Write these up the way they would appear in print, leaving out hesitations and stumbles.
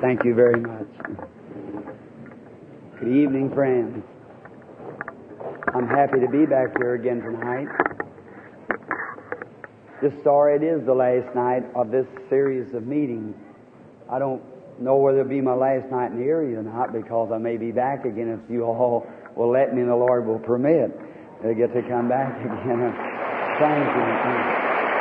Thank you very much. Good evening, friends. I'm happy to be back here again tonight. Just sorry it is the last night of this series of meetings. I don't know whether it'll be my last night in the area or not, because I may be back again if you all will let me and the Lord will permit to get to come back again. Thank you.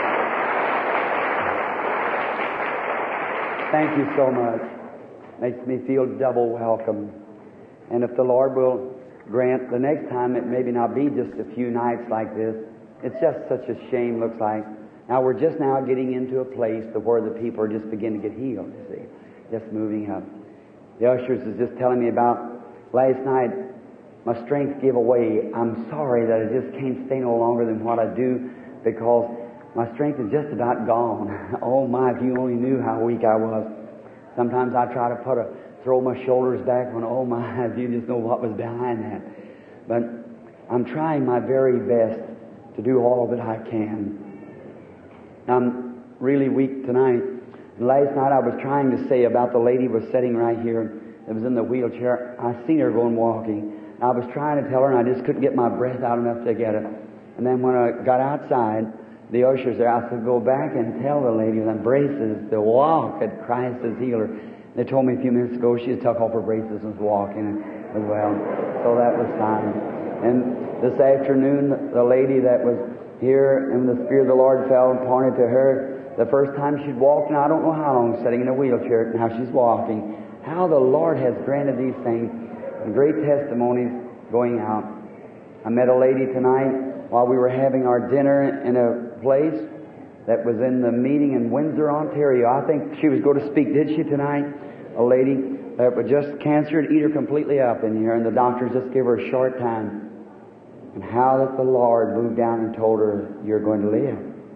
Thank you so much. Makes me feel double welcome. And if the Lord will grant the next time, it maybe not be just a few nights like this. It's just such a shame, looks like. Now we're just now getting into a place where the people are just beginning to get healed, you see. Just moving up. The ushers is just telling me about last night. My strength gave away. I'm sorry that I just can't stay no longer than what I do, because my strength is just about gone. Oh my, if you only knew how weak I was. Sometimes I try to throw my shoulders back when, oh my, if you just know what was behind that. But I'm trying my very best to do all that I can. I'm really weak tonight. And last night I was trying to say about the lady who was sitting right here that was in the wheelchair. I seen her going walking. I was trying to tell her, and I just couldn't get my breath out enough to get it. And then when I got outside, the ushers there, I said, go back and tell the lady with them braces to walk, that Christ has healed her. They told me a few minutes ago she had took off her braces and was walking as well. So that was fine. And this afternoon, the lady that was here, and the Spirit of the Lord fell and pointed to her. The first time she'd walked, and I don't know how long, sitting in a wheelchair, now she's walking. How the Lord has granted these things, and great testimonies going out. I met a lady tonight while we were having our dinner in a place that was in the meeting in Windsor, Ontario. I think she was going to speak, did she, tonight? A lady that was just cancer and eat her completely up in here, and the doctors just gave her a short time. And how that the Lord moved down and told her, you're going to live.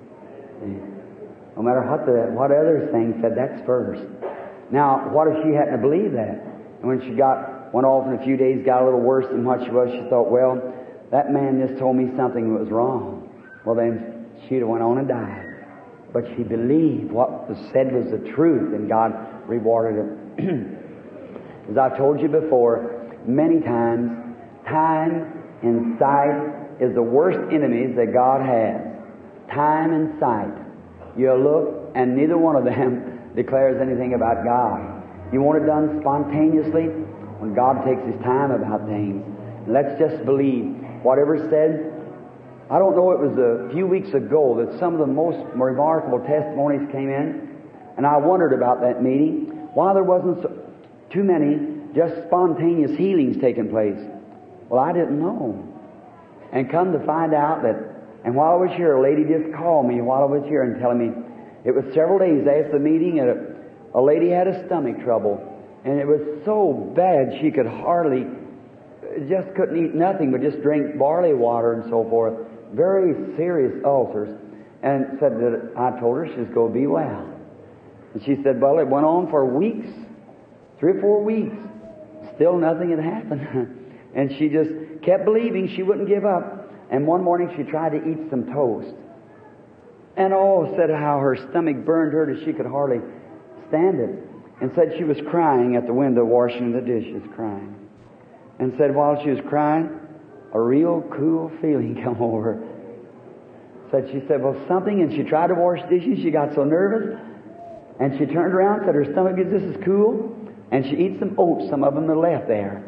No matter what other things said, that's first. Now, what if she hadn't believed that? And when she went off in a few days, got a little worse than what she was, she thought, well, that man just told me something that was wrong. Well, then she'd have went on and died. But she believed what was said was the truth, and God rewarded her. As I told you before, many times, time and sight is the worst enemies that God has. Time and sight. You look, and neither one of them declares anything about God. You want it done spontaneously when God takes His time about things. Let's just believe. Whatever said, I don't know, it was a few weeks ago that some of the most remarkable testimonies came in, and I wondered about that meeting, why there wasn't too many just spontaneous healings taking place. Well, I didn't know. And come to find out that, and while I was here, a lady just called me while I was here and telling me, it was several days after the meeting, and a lady had a stomach trouble, and it was so bad she could hardly, just couldn't eat nothing but just drink barley water and so forth. Very serious ulcers. And said that I told her she's going to be well. And she said, well, it went on for weeks, 3 or 4 weeks. Still nothing had happened. And she just kept believing she wouldn't give up. And one morning she tried to eat some toast. And said how her stomach burned her that she could hardly stand it. And said she was crying at the window washing the dishes, crying. And said while she was crying, a real cool feeling come over her. She said, well, something, and she tried to wash dishes. She got so nervous. And she turned around and said her stomach is just as cool. And she eats some oats, some of them that left there.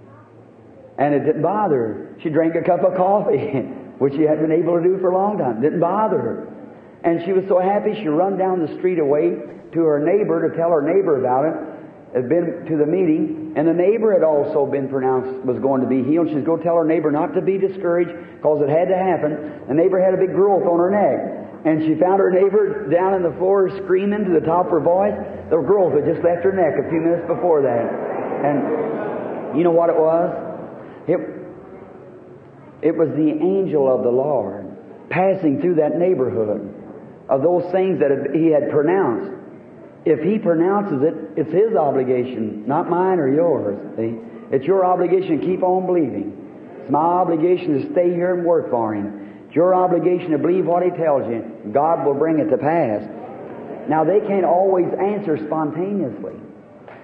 And it didn't bother her. She drank a cup of coffee, which she hadn't been able to do for a long time. Didn't bother her. And she was so happy, she run down the street away to her neighbor to tell her neighbor about it. Had been to the meeting, and the neighbor had also been pronounced was going to be healed. She's going to tell her neighbor not to be discouraged, because it had to happen. The neighbor had a big growth on her neck, and she found her neighbor down in the floor screaming to the top of her voice. The growth had just left her neck a few minutes before that. And you know what it was? It was the angel of the Lord passing through that neighborhood of those things that He had pronounced. If He pronounces it, it's His obligation, not mine or yours. See? It's your obligation to keep on believing. It's my obligation to stay here and work for Him. It's your obligation to believe what He tells you. God will bring it to pass. Now, they can't always answer spontaneously.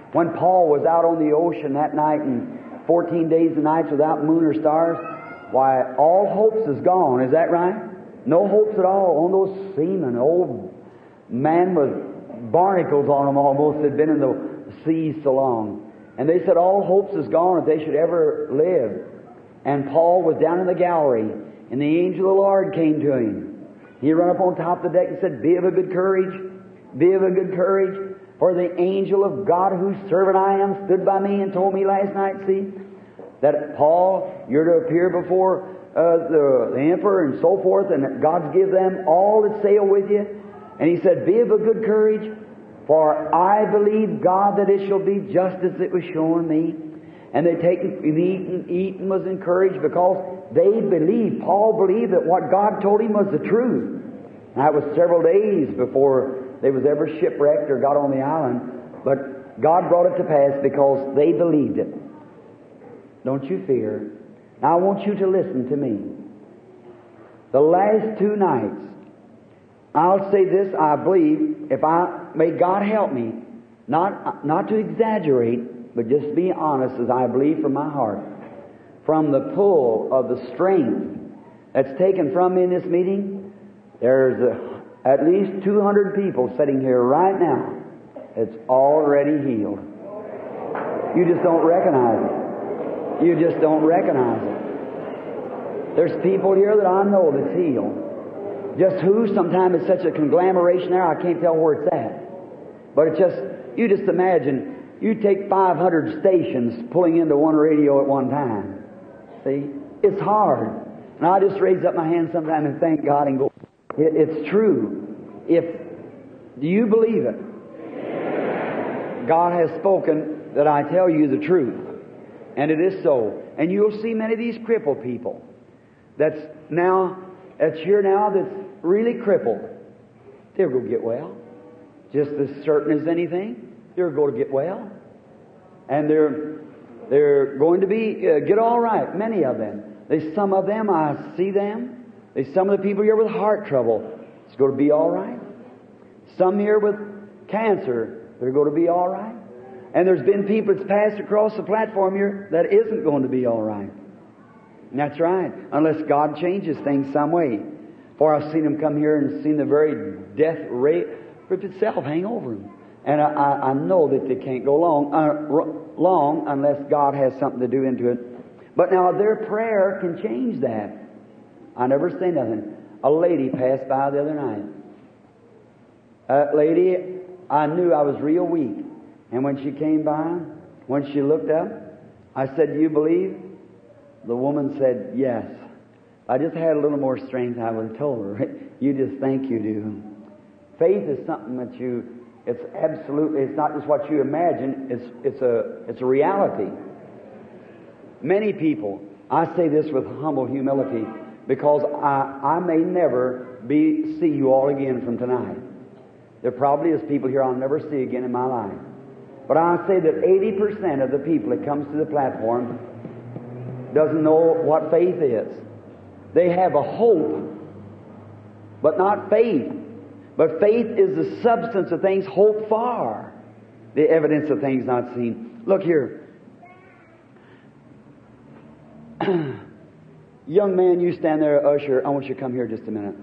When Paul was out on the ocean that night and 14 days and nights without moon or stars, why, all hopes is gone. Is that right? No hopes at all on those seamen. Old man with barnacles on them almost had been in the sea so long. And they said all hopes is gone if they should ever live. And Paul was down in the gallery, and the angel of the Lord came to him. He ran up on top of the deck and said, "Be of a good courage, be of a good courage, for the angel of God whose servant I am stood by me and told me last night, see, that Paul, you're to appear before the emperor and so forth, and that God's give them all that sail with you." And he said, "Be of a good courage, for I believe God that it shall be just as it was shown me." And they taken and eat and was encouraged because they believed. Paul believed that what God told him was the truth. Now, it was several days before they was ever shipwrecked or got on the island, but God brought it to pass because they believed it. Don't you fear. Now I want you to listen to me. The last 2 nights, I'll say this, I believe, may God help me, not to exaggerate, but just be honest as I believe from my heart. From the pull of the strength that's taken from me in this meeting, there's at least 200 people sitting here right now that's already healed. You just don't recognize it. You just don't recognize it. There's people here that I know that's healed. Just who? Sometimes it's such a conglomeration there, I can't tell where it's at. But it's just, you just imagine, you take 500 stations pulling into one radio at one time. See? It's hard. And I just raise up my hand sometime and thank God and go, it's true. Do you believe it? God has spoken that I tell you the truth. And it is so. And you'll see many of these crippled people that's here now that's really crippled. They'll go get well. Just as certain as anything, they're going to get well. And they're going to get all right, many of them. Some of them, I see them. Some of the people here with heart trouble, it's going to be all right. Some here with cancer, they're going to be all right. And there's been people that's passed across the platform here that isn't going to be all right. And that's right, unless God changes things some way. For I've seen them come here and seen the very death rate itself hang over them. And I know that they can't go long unless God has something to do into it. But now their prayer can change that. I never say nothing. A lady passed by the other night. That lady, I knew I was real weak. And when she came by, when she looked up, I said, "Do you believe?" The woman said, "Yes." I just had a little more strength, I would have told her. You just think you do. Faith is something that it's absolutely, it's not just what you imagine, it's a reality. Many people, I say this with humble humility, because I may never see you all again from tonight. There probably is people here I'll never see again in my life. But I say that 80% of the people that comes to the platform doesn't know what faith is. They have a hope, but not faith. But faith is the substance of things hoped for, the evidence of things not seen. Look here. Young man, you stand there, usher. I want you to come here just a minute.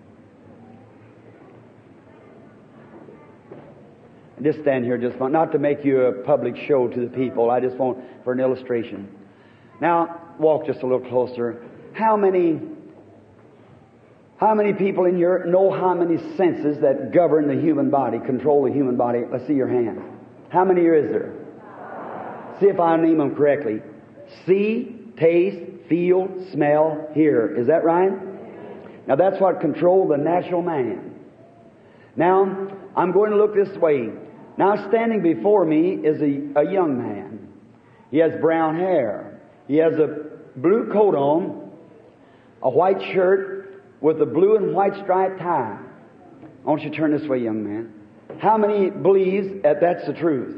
Just stand here just a moment. Not to make you a public show to the people. I just want for an illustration. Now, walk just a little closer. How many people in here know how many senses that govern the human body, control the human body? Let's see your hand. How many is there? See if I name them correctly. See, taste, feel, smell, hear. Is that right? Now that's what controls the natural man. Now, I'm going to look this way. Now standing before me is a young man. He has brown hair. He has a blue coat on, a white shirt with a blue and white striped tie. I want you to turn this way, young man. How many believes that that's the truth?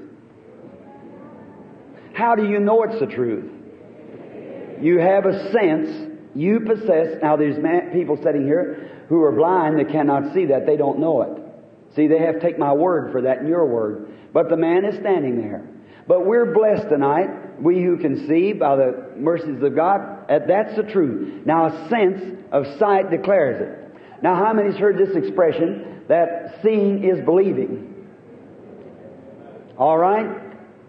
How do you know it's the truth? You have a sense, you possess. Now there's people sitting here who are blind that cannot see that. They don't know it. See, they have to take my word for that and your word. But the man is standing there. But we're blessed tonight, we who can see by the mercies of God. That's the truth. Now a sense of sight declares it. Now how many's heard this expression that seeing is believing? All right?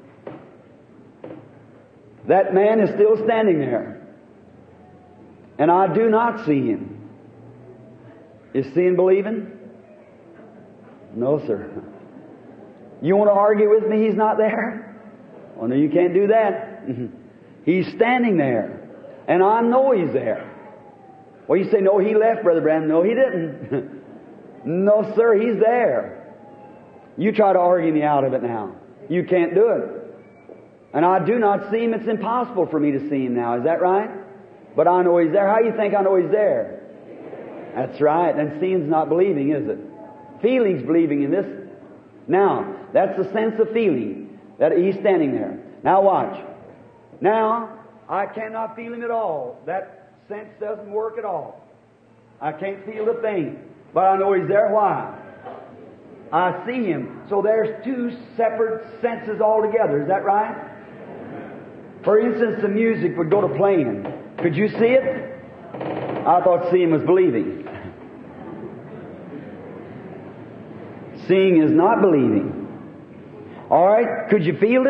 That man is still standing there. And I do not see him. Is seeing believing? No, sir. You want to argue with me he's not there? Well, no, you can't do that. He's standing there. And I know he's there. Well, you say, no, he left, Brother Branham. No, he didn't. No, sir, he's there. You try to argue me out of it now. You can't do it. And I do not see him. It's impossible for me to see him now. Is that right? But I know he's there. How do you think I know he's there? That's right. And seeing's not believing, is it? Feeling's believing in this. Now, that's the sense of feeling. That he's standing there. Now watch. Now, I cannot feel him at all. That sense doesn't work at all. I can't feel a thing. But I know he's there. Why? I see him. So there's two separate senses altogether. Is that right? For instance, the music would go to playing. Could you see it? I thought seeing was believing. Seeing is not believing. All right, could you feel it?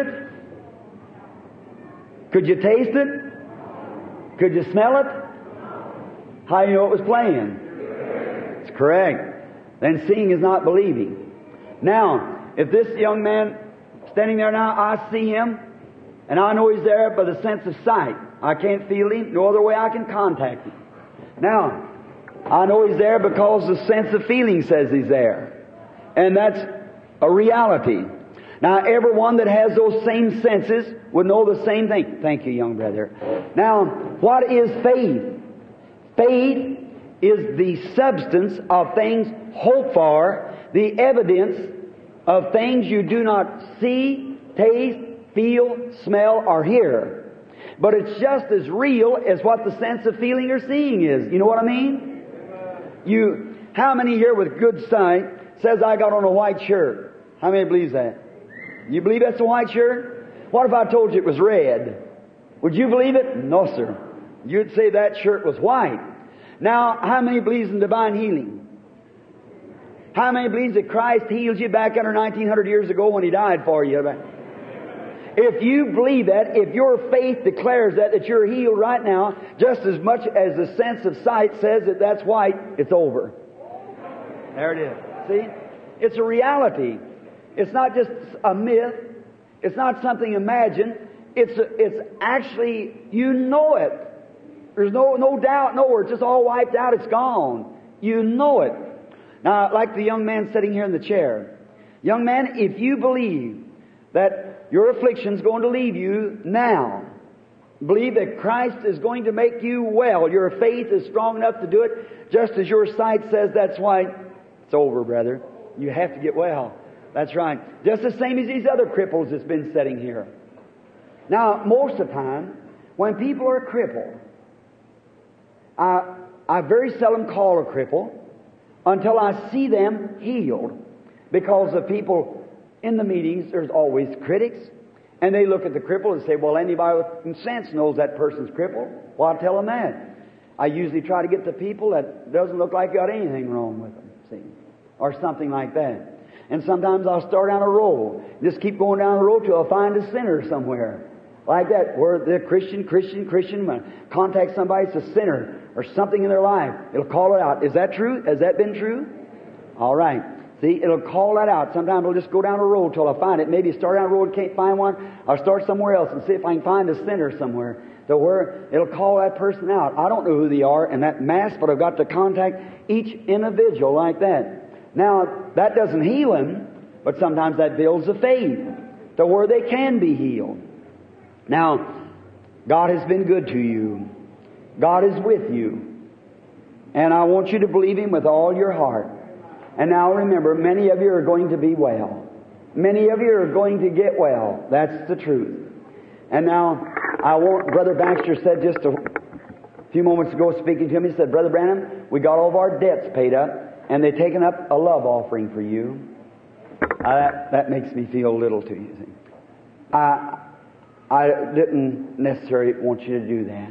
Could you taste it? Could you smell it? How do you know it was playing? It's correct. Then seeing is not believing. Now, if this young man standing there now, I see him, and I know he's there by the sense of sight. I can't feel him, no other way I can contact him. Now, I know he's there because the sense of feeling says he's there. And that's a reality. Now, everyone that has those same senses would know the same thing. Thank you, young brother. Now, what is faith? Faith is the substance of things hoped for, the evidence of things you do not see, taste, feel, smell, or hear. But it's just as real as what the sense of feeling or seeing is. You know what I mean? How many here with good sight says I got on a white shirt? How many believes that? You believe that's a white shirt? What if I told you it was red? Would you believe it? No, sir. You'd say that shirt was white. Now, how many believes in divine healing? How many believes that Christ healed you back under 1900 years ago when He died for you? If you believe that, if your faith declares that you're healed right now, just as much as the sense of sight says that that's white, it's over. There it is. See? It's a reality. It's not just a myth. It's not something imagined. It's actually, you know it. There's no doubt, nowhere. It's just all wiped out. It's gone. You know it. Now, like the young man sitting here in the chair. Young man, if you believe that your affliction's going to leave you now, believe that Christ is going to make you well, your faith is strong enough to do it, just as your sight says that's white, it's over, brother. You have to get well. That's right. Just the same as these other cripples that's been sitting here. Now, most of the time, when people are crippled, I very seldom call a cripple until I see them healed. Because the people in the meetings, there's always critics, and they look at the cripple and say, well, anybody with sense knows that person's crippled. Well, I'll tell them that. I usually try to get the people that doesn't look like got anything wrong with them, see, or something like that. And sometimes I'll start down a road, just keep going down the road till I find a sinner somewhere. Like that, where they're Christian, contact somebody that's a sinner or something in their life. It'll call it out. Is that true? Has that been true? All right. See, it'll call that out. Sometimes I'll just go down a road till I find it. Maybe start down a road, can't find one. I'll start somewhere else and see if I can find a sinner somewhere. So where it'll call that person out. I don't know who they are in that mass, but I've got to contact each individual like that. Now, that doesn't heal them, but sometimes that builds a faith to where they can be healed. Now, God has been good to you. God is with you. And I want you to believe Him with all your heart. And now remember, many of you are going to be well. Many of you are going to get well. That's the truth. And now, Brother Baxter said just a few moments ago, speaking to me, he said, Brother Branham, we got all of our debts paid up, and they've taken up a love offering for you. That makes me feel little to you. See? I didn't necessarily want you to do that.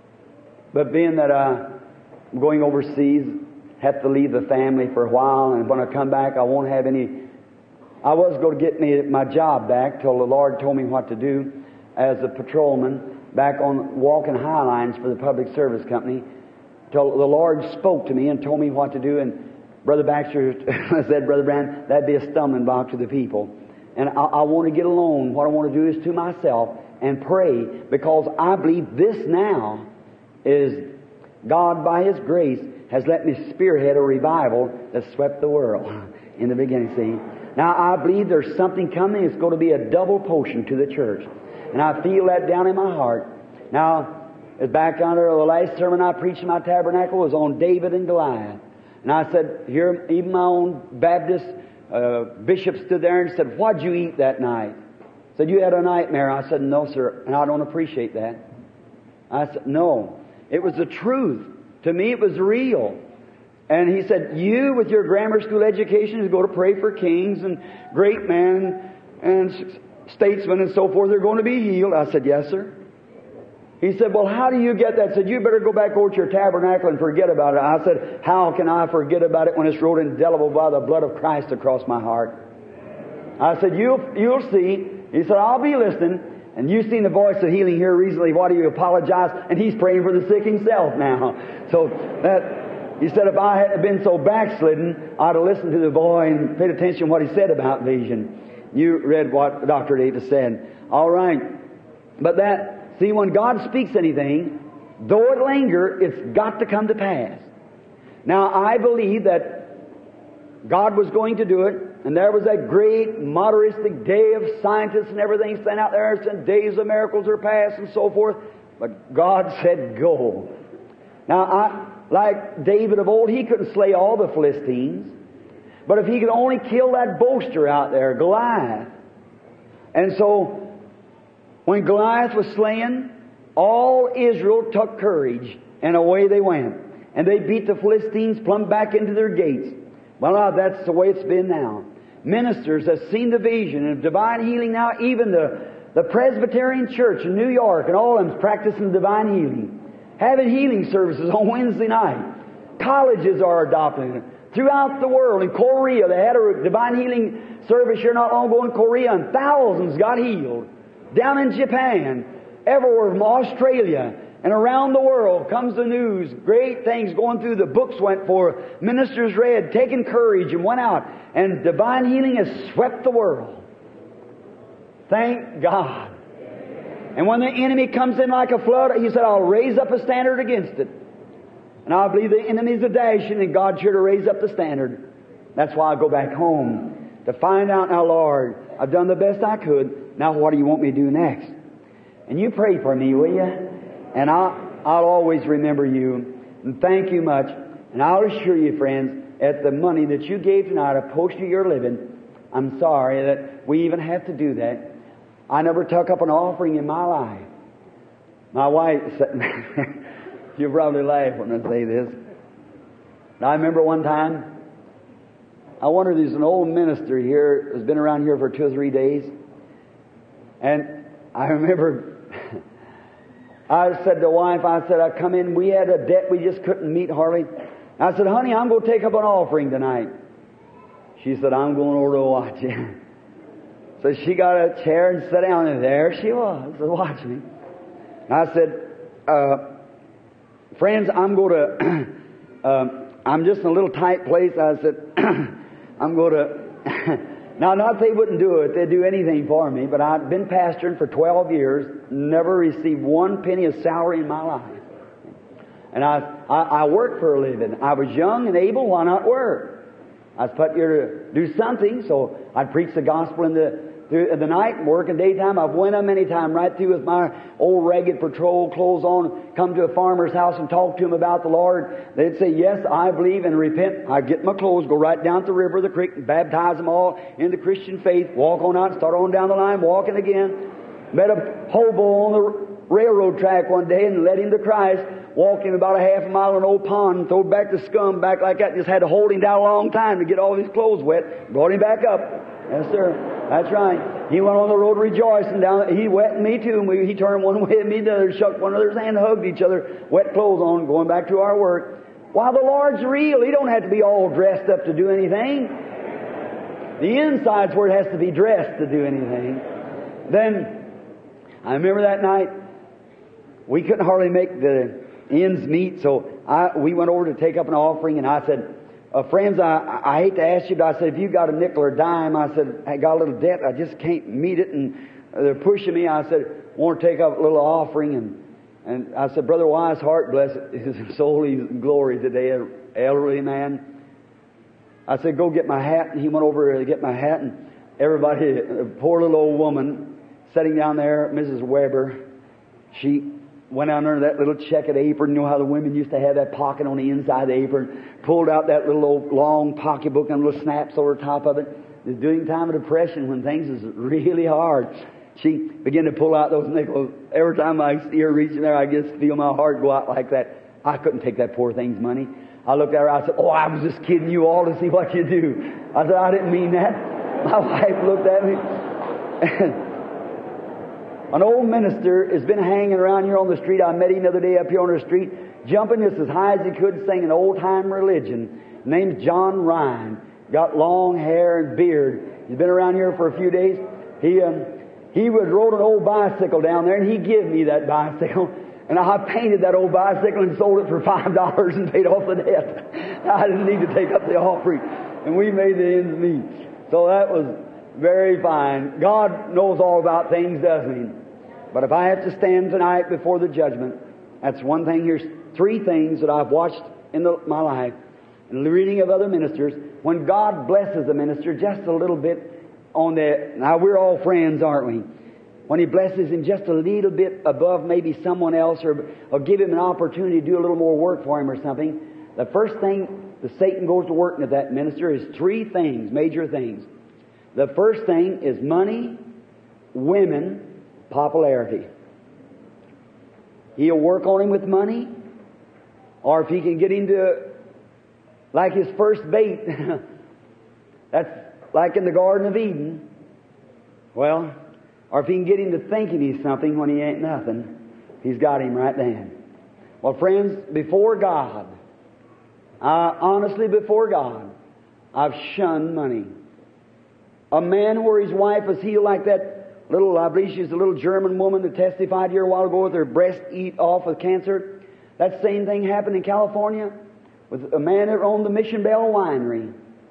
But being that I'm going overseas, have to leave the family for a while, and when I come back, I won't have any. I was going to get my job back till the Lord told me what to do as a patrolman back on walking high lines for the public service company. Till the Lord spoke to me and told me what to do, and Brother Baxter said, Brother Branham, that'd be a stumbling block to the people. And I want to get alone. What I want to do is to myself and pray, because I believe this now is God, by His grace, has let me spearhead a revival that swept the world in the beginning, see. Now, I believe there's something coming. It's going to be a double portion to the church. And I feel that down in my heart. Now, it's back under the last sermon I preached in my tabernacle was on David and Goliath. And I said, here, even my own Baptist bishop stood there and said, what'd you eat that night? I said, you had a nightmare. I said, no, sir, and I don't appreciate that. I said, no. It was the truth. To me, it was real. And he said, you, with your grammar school education, is going to pray for kings and great men and statesmen and so forth. They're going to be healed. I said, yes, sir. He said, well, how do you get that? I said, you better go back over to your tabernacle and forget about it. I said, how can I forget about it when it's wrote indelible by the blood of Christ across my heart? I said, you'll see. He said, I'll be listening. And you've seen the voice of healing here recently. Why do you apologize? And he's praying for the sick himself now. So that, he said, if I hadn't been so backslidden, I'd have listened to the boy and paid attention to what he said about vision. You read what Dr. Davis said. All right. But that, see, when God speaks anything, though it linger, it's got to come to pass. Now, I believe that God was going to do it. And there was that great modernistic day of scientists and everything standing out there and days of miracles are past and so forth. But God said, go. Now, like David of old, he couldn't slay all the Philistines. But if he could only kill that boaster out there, Goliath. And so, when Goliath was slain, all Israel took courage and away they went. And they beat the Philistines plumb back into their gates. Well, now, that's the way it's been now. Ministers have seen the vision of divine healing now. Even the Presbyterian Church in New York and all of them's practicing divine healing. Having healing services on Wednesday night. Colleges are adopting it. Throughout the world. In Korea, they had a divine healing service here not long ago in Korea, and thousands got healed. Down in Japan, everywhere from Australia, and around the world comes the news. Great things going through. The books went for. Ministers read, taking courage, and went out. And divine healing has swept the world. Thank God. And when the enemy comes in like a flood, He said, I'll raise up a standard against it. And I believe the enemy's a dashing, and God's here to raise up the standard. That's why I go back home. To find out, now, Lord, I've done the best I could. Now what do you want me to do next? And you pray for me, will you? And I'll always remember you. And thank you much. And I'll assure you, friends, at the money that you gave tonight, a portion of your living, I'm sorry that we even have to do that. I never took up an offering in my life. My wife said, you'll probably laugh when I say this. But I remember one time, I wonder, there's an old minister here who's been around here for 2 or 3 days. And I remember I said to the wife, I said, I come in, we had a debt we just couldn't meet hardly. I said, honey, I'm going to take up an offering tonight. She said, I'm going over to watch you. So she got a chair and sat down, and there she was, watching me. And I said, friends, I'm going to, I'm just in a little tight place. I said, I'm going to, now not they wouldn't do it, they'd do anything for me, but I'd been pastoring for 12 years, never received 1 penny of salary in my life. And I worked for a living. I was young and able, why not work? I was put here to do something, so I'd preach the gospel in the night and work in daytime. I've went up many times right through with my old ragged patrol clothes on, come to a farmer's house and talk to him about the Lord. They'd say, yes, I believe, and repent. I'd get my clothes, go right down to the river, the creek, and baptize them all in the Christian faith, walk on out, start on down the line, walking again. Met a hobo on the railroad track one day and led him to Christ, walked him about a half a mile in an old pond, throwed back the scum back like that, just had to hold him down a long time to get all his clothes wet, brought him back up. Yes, sir. That's right. He went on the road rejoicing down. He wet me too. And he turned one way and me the other, shook one another's hand, hugged each other, wet clothes on, going back to our work. While the Lord's real, He don't have to be all dressed up to do anything. The inside's where it has to be dressed to do anything. Then, I remember that night, we couldn't hardly make the ends meet, so we went over to take up an offering, and I said, friends, I hate to ask you, but I said, if you got a nickel or dime, I said, I got a little debt, I just can't meet it, and they're pushing me. I said, I want to take up a little offering, and I said, Brother Weishart, bless his soul, he's in glory today, an elderly man. I said, go get my hat, and he went over to get my hat, and everybody, a poor little old woman, sitting down there, Mrs. Weber, she went down under that little checkered apron. You know how the women used to have that pocket on the inside of the apron? Pulled out that little old long pocketbook and little snaps over the top of it. It was during time of depression when things is really hard. She began to pull out those nickels. Every time I see her reaching there, I just feel my heart go out like that. I couldn't take that poor thing's money. I looked at her, I said, oh, I was just kidding you all to see what you do. I said, I didn't mean that. My wife looked at me. An old minister has been hanging around here on the street. I met him the other day up here on the street, jumping just as high as he could, singing old-time religion. Name's John Ryan. Got long hair and beard. He's been around here for a few days. He rode an old bicycle down there, and he gave me that bicycle. And I painted that old bicycle and sold it for $5 and paid off the debt. I didn't need to take up the offering. And we made the ends meet. So that was very fine. God knows all about things, doesn't He? But if I have to stand tonight before the judgment, that's one thing. Here's three things that I've watched in my life, in the reading of other ministers. When God blesses a minister just a little bit now we're all friends, aren't we? When He blesses him just a little bit above maybe someone else, or give him an opportunity to do a little more work for him or something, the first thing that Satan goes to work with that minister is three things, major things. The first thing is money, women, popularity. He'll work on him with money, or if he can get him to, like his first bait, that's like in the Garden of Eden. Well, or if he can get him to thinking he's something when he ain't nothing, he's got him right then. Well, friends, before God, honestly before God, I've shunned money. A man where his wife was healed like that little, I believe she's a little German woman that testified here a while ago with her breast eat off with cancer. That same thing happened in California with a man that owned the Mission Bell Winery.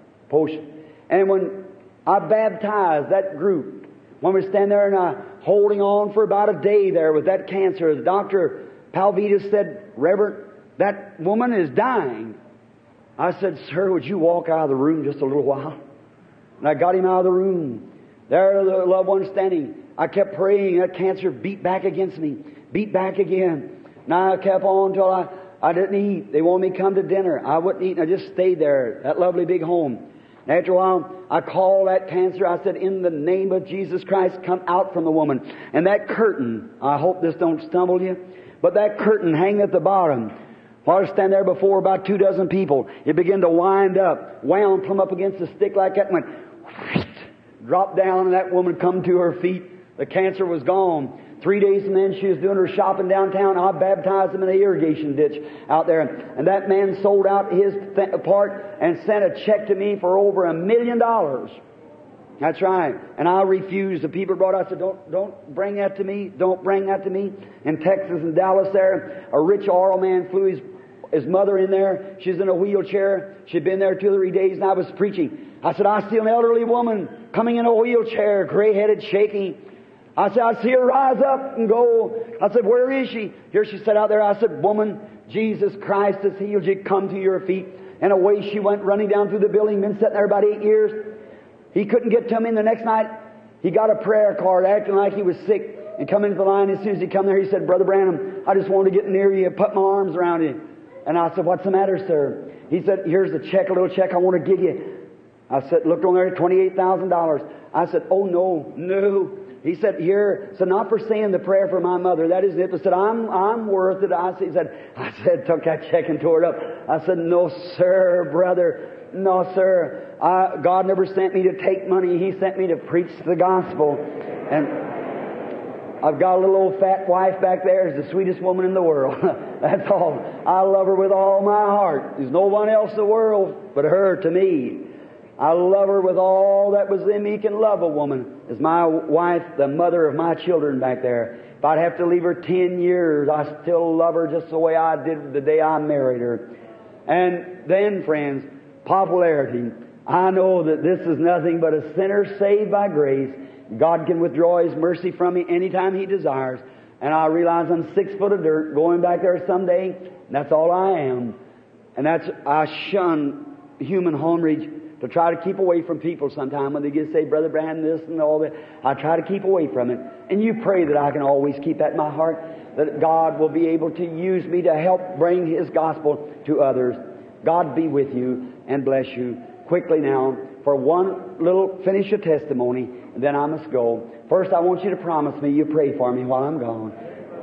And when I baptized that group, when we stand there and holding on for about a day there with that cancer, the Dr. Palvitas said, Reverend, that woman is dying. I said, sir, would you walk out of the room just a little while? And I got him out of the room. There, the loved one standing. I kept praying. That cancer beat back against me. Beat back again. Now I kept on until I didn't eat. They wanted me to come to dinner. I wouldn't eat, and I just stayed there, that lovely big home. And after a while, I called that cancer. I said, in the name of Jesus Christ, come out from the woman. And that curtain, I hope this don't stumble you, but that curtain hanging at the bottom, while I was standing there before about 24 people, it began to wind up, wound plumb up against the stick like that, and went dropped down, and that woman come to her feet. The cancer was gone. 3 days from then, she was doing her shopping downtown. I baptized him in the irrigation ditch out there. And that man sold out his part and sent a check to me for over $1 million. That's right. And I refused. The people brought out, I said, don't bring that to me. Don't bring that to me. In Texas and Dallas there, a rich oil man flew his mother in there. She's in a wheelchair. She'd been there 2 or 3 days, and I was preaching. I said, I see an elderly woman coming in a wheelchair, gray-headed, shaking. I said, I see her rise up and go. I said, where is she? Here she sat out there. I said, woman, Jesus Christ has healed you. Come to your feet. And away she went running down through the building. Been sitting there about 8 years. He couldn't get to me. And the next night, he got a prayer card acting like he was sick and come into the line. As soon as he come there, he said, Brother Branham, I just wanted to get near you, put my arms around you. And I said, what's the matter, sir? He said, here's a check, a little check I want to give you. I said, looked on there, $28,000. I said, oh, no. He said, here, so not for saying the prayer for my mother. That isn't it. I said, I'm worth it. I said, took that check and tore it up. I said, no, sir, brother. No, sir. God never sent me to take money. He sent me to preach the gospel. And I've got a little old fat wife back there. Is the sweetest woman in the world. That's all. I love her with all my heart. There's no one else in the world but her to me. I love her with all that was in me can love a woman. As my wife, the mother of my children back there. If I'd have to leave her 10 years, I still love her just the way I did the day I married her. And then, friends, popularity. I know that this is nothing but a sinner saved by grace. God can withdraw His mercy from me anytime He desires. And I realize I'm 6 foot of dirt going back there someday. And that's all I am. And I shun human homage to try to keep away from people sometime when they get to say, Brother Branham, this and all that. I try to keep away from it. And you pray that I can always keep that in my heart, that God will be able to use me to help bring His gospel to others. God be with you and bless you. Quickly now, for one little finish of testimony, and then I must go. First, I want you to promise me you pray for me while I'm gone.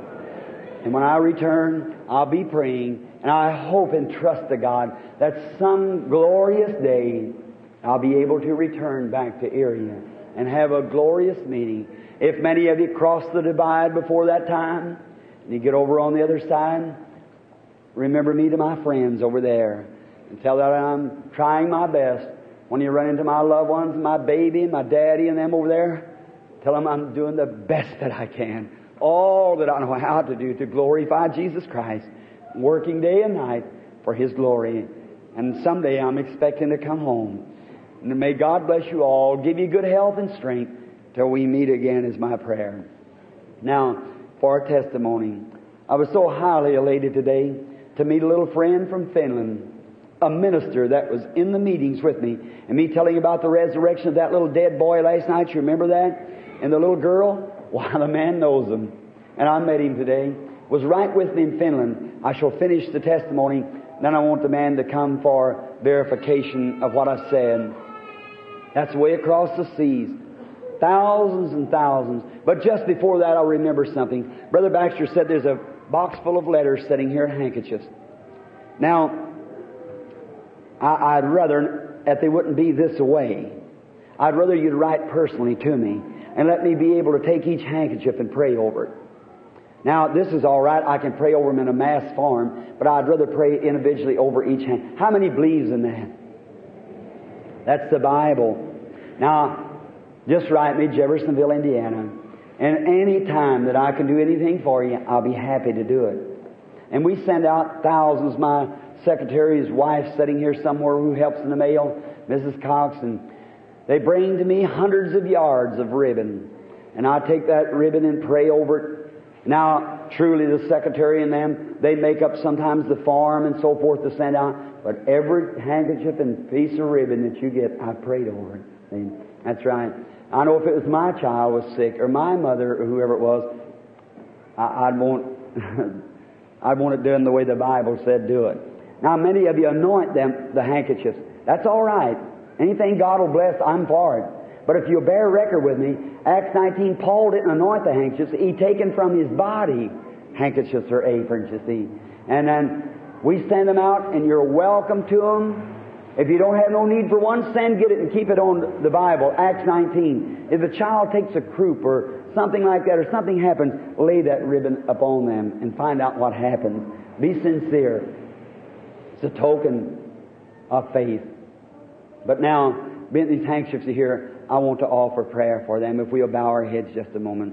And when I return, I'll be praying, and I hope and trust to God that some glorious day I'll be able to return back to Erie and have a glorious meeting. If many of you cross the divide before that time, and you get over on the other side, remember me to my friends over there and tell that I'm trying my best. When you run into my loved ones, my baby and my daddy and them over there, tell them I'm doing the best that I can. All that I know how to do to glorify Jesus Christ, working day and night for His glory. And someday I'm expecting to come home. And may God bless you all, give you good health and strength till we meet again is my prayer. Now, for a testimony. I was so highly elated today to meet a little friend from Finland, a minister that was in the meetings with me, and me telling about the resurrection of that little dead boy last night. You remember that? And the little girl? Why, the man knows him. And I met him today. Was right with me in Finland. I shall finish the testimony. Then I want the man to come for verification of what I said. That's way across the seas. Thousands and thousands. But just before that, I'll remember something. Brother Baxter said there's a box full of letters sitting here in handkerchiefs. Now, I'd rather that they wouldn't be this way. I'd rather you'd write personally to me and let me be able to take each handkerchief and pray over it. Now, this is all right. I can pray over them in a mass form, but I'd rather pray individually over each hand. How many believes in that? That's the Bible. Now, just write me, Jeffersonville, Indiana. And any time that I can do anything for you, I'll be happy to do it. And we send out thousands. My secretary's wife sitting here somewhere who helps in the mail, Mrs. Cox, and they bring to me hundreds of yards of ribbon. And I take that ribbon and pray over it. Now, truly, the secretary and them, they make up sometimes the form and so forth to send out. But every handkerchief and piece of ribbon that you get, I prayed over it. See? That's right. I know if it was my child was sick or my mother or whoever it was, I'd want I'd want it done the way the Bible said do it. Now, many of you anoint them, the handkerchiefs. That's all right. Anything God will bless, I'm for it. But if you'll bear record with me, Acts 19, Paul didn't anoint the handkerchiefs. He taken from his body handkerchiefs or aprons, you see. And then we send them out, and you're welcome to them. If you don't have no need for one, get it and keep it on the Bible. Acts 19. If a child takes a croup or something like that, or something happens, lay that ribbon upon them and find out what happens. Be sincere. It's a token of faith. But now, being these handkerchiefs are here, I want to offer prayer for them. If we'll bow our heads just a moment.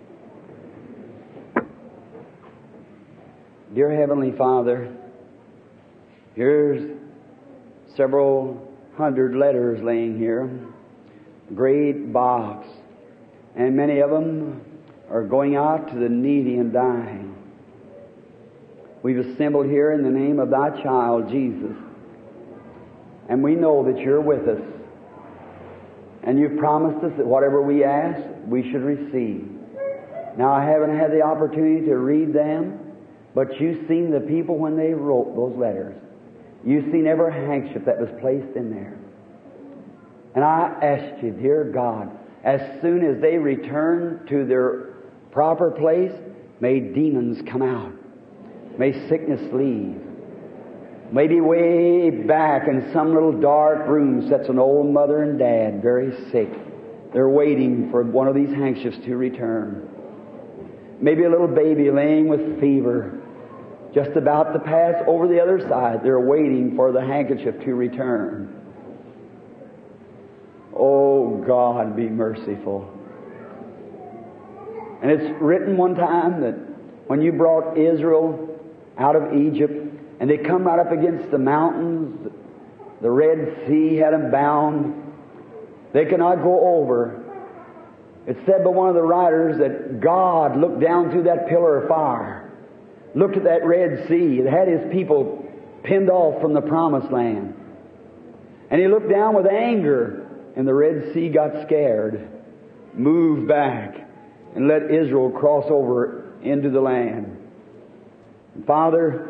Dear Heavenly Father, here's several hundred letters laying here. A great box. And many of them are going out to the needy and dying. We've assembled here in the name of Thy child, Jesus. And we know that You're with us. And You've promised us that whatever we ask, we should receive. Now, I haven't had the opportunity to read them, but You've seen the people when they wrote those letters. You've seen every handkerchief that was placed in there. And I ask You, dear God, as soon as they return to their proper place, may demons come out. May sickness leave. Maybe way back in some little dark room sits an old mother and dad, very sick. They're waiting for one of these handkerchiefs to return. Maybe a little baby laying with fever, just about to pass over the other side. They're waiting for the handkerchief to return. Oh, God, be merciful. And it's written one time that when you brought Israel out of Egypt, and they come right up against the mountains, the Red Sea had them bound. They cannot go over. It's said by one of the writers that God looked down through that pillar of fire, looked at that Red Sea. It had His people pinned off from the Promised Land. And He looked down with anger, and the Red Sea got scared, moved back, and let Israel cross over into the land. Father,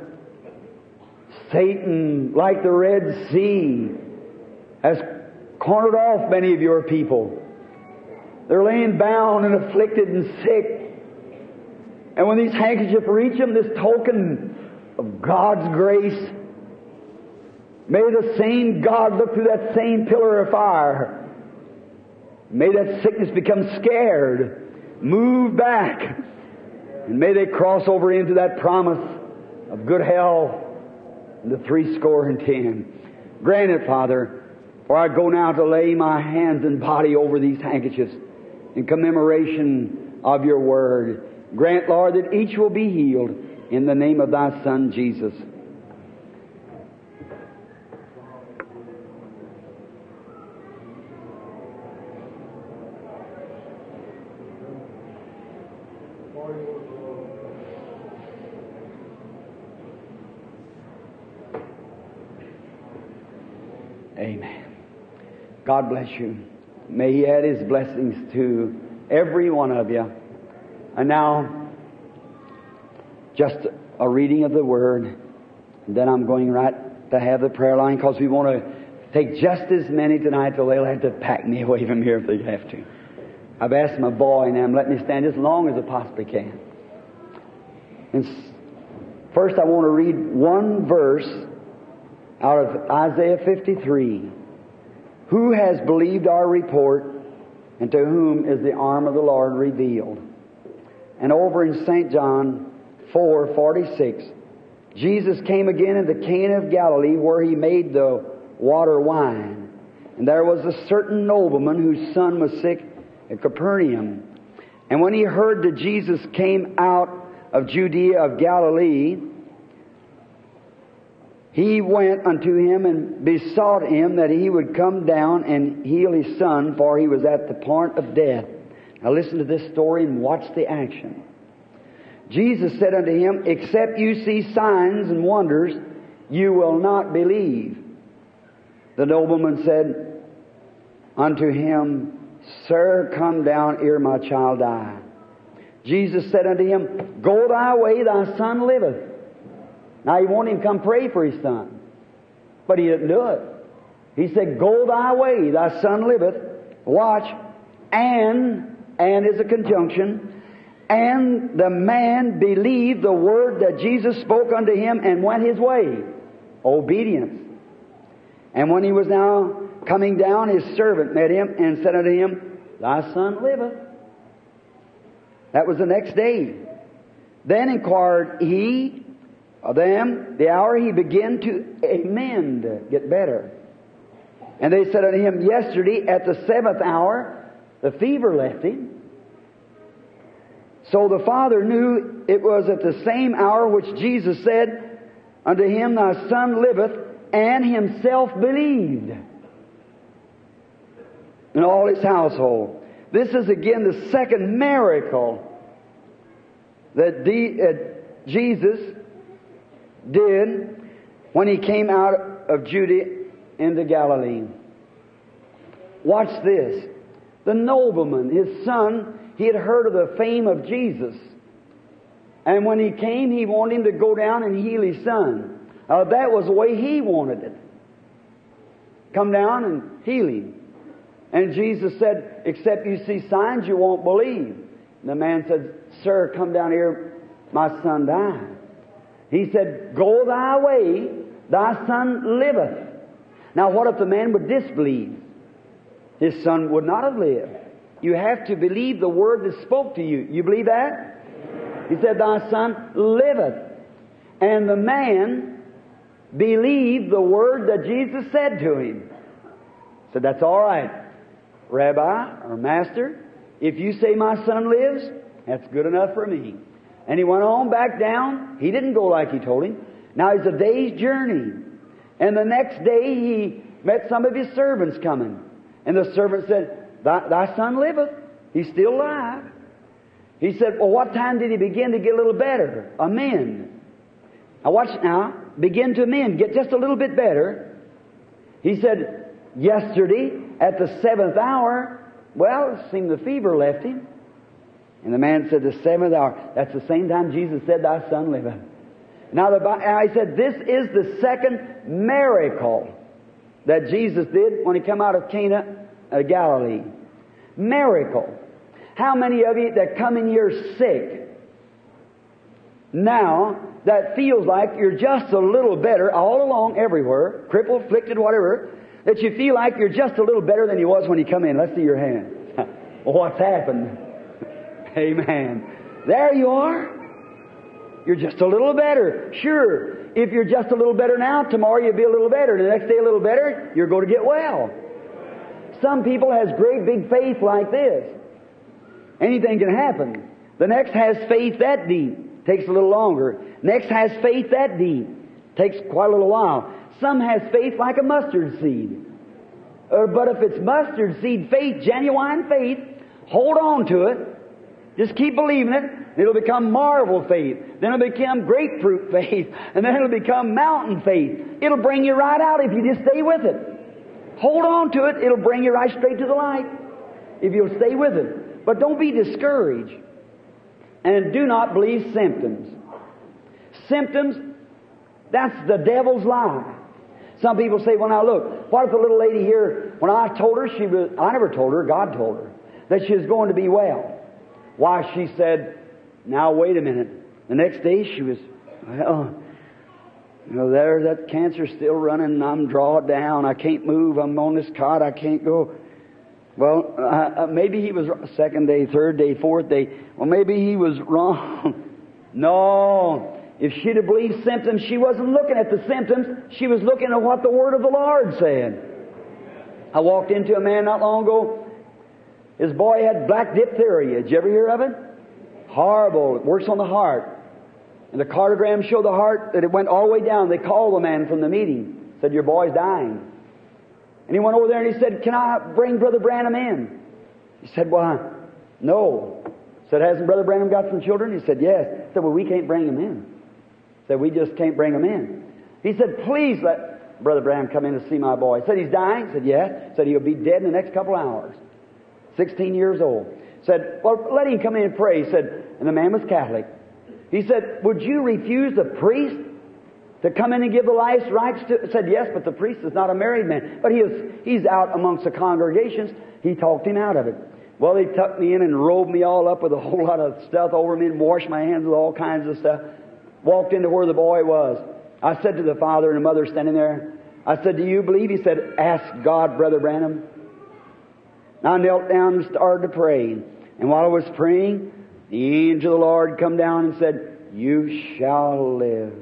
Satan, like the Red Sea, has cornered off many of your people. They're laying bound and afflicted and sick. And when these handkerchiefs reach them, this token of God's grace, may the same God look through that same pillar of fire. May that sickness become scared, move back, and may they cross over into that promise of good health and the 70. Grant it, Father, for I go now to lay my hands and body over these handkerchiefs in commemoration of your word. Grant, Lord, that each will be healed in the name of thy Son, Jesus. Amen. God bless you. May He add His blessings to every one of you. And now, just a reading of the Word. And then I'm going right to have the prayer line, because we want to take just as many tonight till they'll have to pack me away from here if they have to. I've asked my boy and them, let me stand as long as I possibly can. And first I want to read one verse out of Isaiah 53. Who has believed our report, and to whom is the arm of the Lord revealed? And over in St. John 4:46, Jesus came again into Cana of Galilee, where He made the water wine. And there was a certain nobleman whose son was sick at Capernaum. And when he heard that Jesus came out of Judea of Galilee, he went unto him and besought him that he would come down and heal his son, for he was at the point of death. Now listen to this story and watch the action. Jesus said unto him, except you see signs and wonders, you will not believe. The nobleman said unto him, Sir, come down ere my child die. Jesus said unto him, Go thy way, thy son liveth. Now he wanted him to come pray for his son, but he didn't do it. He said, Go thy way, thy son liveth. Watch. And is a conjunction. And the man believed the word that Jesus spoke unto him and went his way. Obedience. And when he was now coming down, his servant met him and said unto him, Thy son liveth. That was the next day. Then inquired he of them the hour he began to amend, get better. And they said unto him, Yesterday at the 7th hour the fever left him. So the father knew it was at the same hour which Jesus said unto him, Thy son liveth, and himself believed, and all his household. This is again the second miracle that Jesus did when He came out of Judea into Galilee. Watch this. The nobleman, his son, he had heard of the fame of Jesus. And when he came, he wanted him to go down and heal his son. That was the way he wanted it. Come down and heal him. And Jesus said, Except you see signs, you won't believe. And the man said, Sir, come down here, my son died. He said, Go thy way, Thy son liveth. Now what if the man would disbelieve? His son would not have lived. You have to believe the word that spoke to you. You believe that? He said, Thy son liveth. And the man believed the word that Jesus said to him. Said, that's all right, Rabbi or Master. If you say my son lives, that's good enough for me. And he went on back down. He didn't go like he told him. Now it's a day's journey. And the next day he met some of his servants coming. And the servant said, Thy son liveth. He's still alive. He said, well, what time did he begin to get a little better? Amend. Now watch it now. Begin to amend. Get just a little bit better. He said, yesterday at the 7th hour, well, it seemed the fever left him. And the man said, the 7th hour. That's the same time Jesus said, Thy son liveth. Now I said, this is the second miracle that Jesus did when He came out of Cana, Galilee. Miracle. How many of you that come in here sick now that feels like you're just a little better all along everywhere, crippled, afflicted, whatever, that you feel like you're just a little better than you was when you come in? Let's see your hand. Well, what's happened? Amen. There you are. You're just a little better. Sure, if you're just a little better now, tomorrow you'll be a little better. The next day a little better, you're going to get well. Some people has great big faith like this. Anything can happen. The next has faith that deep. Takes a little longer. Next has faith that deep. Takes quite a little while. Some has faith like a mustard seed. But if it's mustard seed faith, genuine faith, hold on to it. Just keep believing it. It'll become marvel faith. Then it'll become grapefruit faith. And then it'll become mountain faith. It'll bring you right out if you just stay with it. Hold on to it. It'll bring you right straight to the light if you'll stay with it. But don't be discouraged. And do not believe symptoms. Symptoms, that's the devil's lie. Some people say, well, now look, what if the little lady here, when I told her I never told her, God told her, that she was going to be well. Why, she said, now wait a minute. The next day she was, well, there's that cancer still running and I'm drawn down. I can't move. I'm on this cot. I can't go. Well, maybe he was second day, third day, fourth day. Well, maybe he was wrong. No. If she'd have believed symptoms, she wasn't looking at the symptoms. She was looking at what the Word of the Lord said. I walked into a man not long ago. His boy had black diphtheria. Did you ever hear of it? Horrible. It works on the heart. And the cardiogram showed the heart that it went all the way down. They called the man from the meeting. Said, your boy's dying. And he went over there and he said, can I bring Brother Branham in? He said, well, no. He said, hasn't Brother Branham got some children? He said, yes. He said, well, we can't bring him in. He said, we just can't bring him in. He said, please let Brother Branham come in to see my boy. He said, he's dying? He said, yes. He said, he'll be dead in the next couple hours. 16 years old. He said, well, let him come in and pray. He said, and the man was Catholic. He said, would you refuse the priest to come in and give the last rites to? I said, yes, but the priest is not a married man. But he's out amongst the congregations. He talked him out of it. Well, they tucked me in and robed me all up with a whole lot of stuff over me and washed my hands with all kinds of stuff. Walked into where the boy was. I said to the father and the mother standing there, I said, do you believe? He said, ask God, Brother Branham. I knelt down and started to pray. And while I was praying, the angel of the Lord come down and said, you shall live.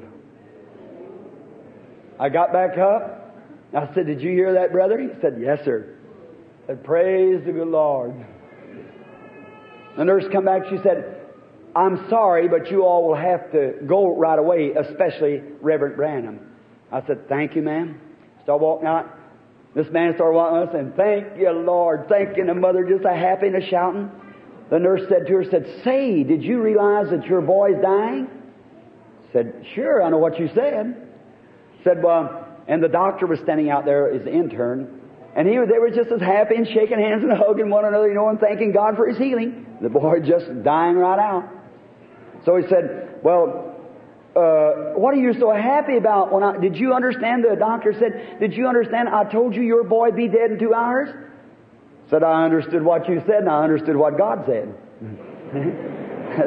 I got back up. I said, did you hear that, brother? He said, yes, sir. I said, praise the good Lord. The nurse come back. She said, I'm sorry, but you all will have to go right away, especially Reverend Branham. I said, thank you, ma'am. Start walking out. This man started walking out and saying, thank you, Lord. Thank you. And the mother just a happy and a shouting. The nurse said to her, say, did you realize that your boy's dying? Said, sure, I know what you said. Said, well, and the doctor was standing out there as the intern, and they were just as happy and shaking hands and hugging one another, and thanking God for his healing. The boy just dying right out. So he said, well, what are you so happy about? Did you understand? The doctor said, did you understand? I told you your boy be dead in 2 hours. Said, I understood what you said, and I understood what God said.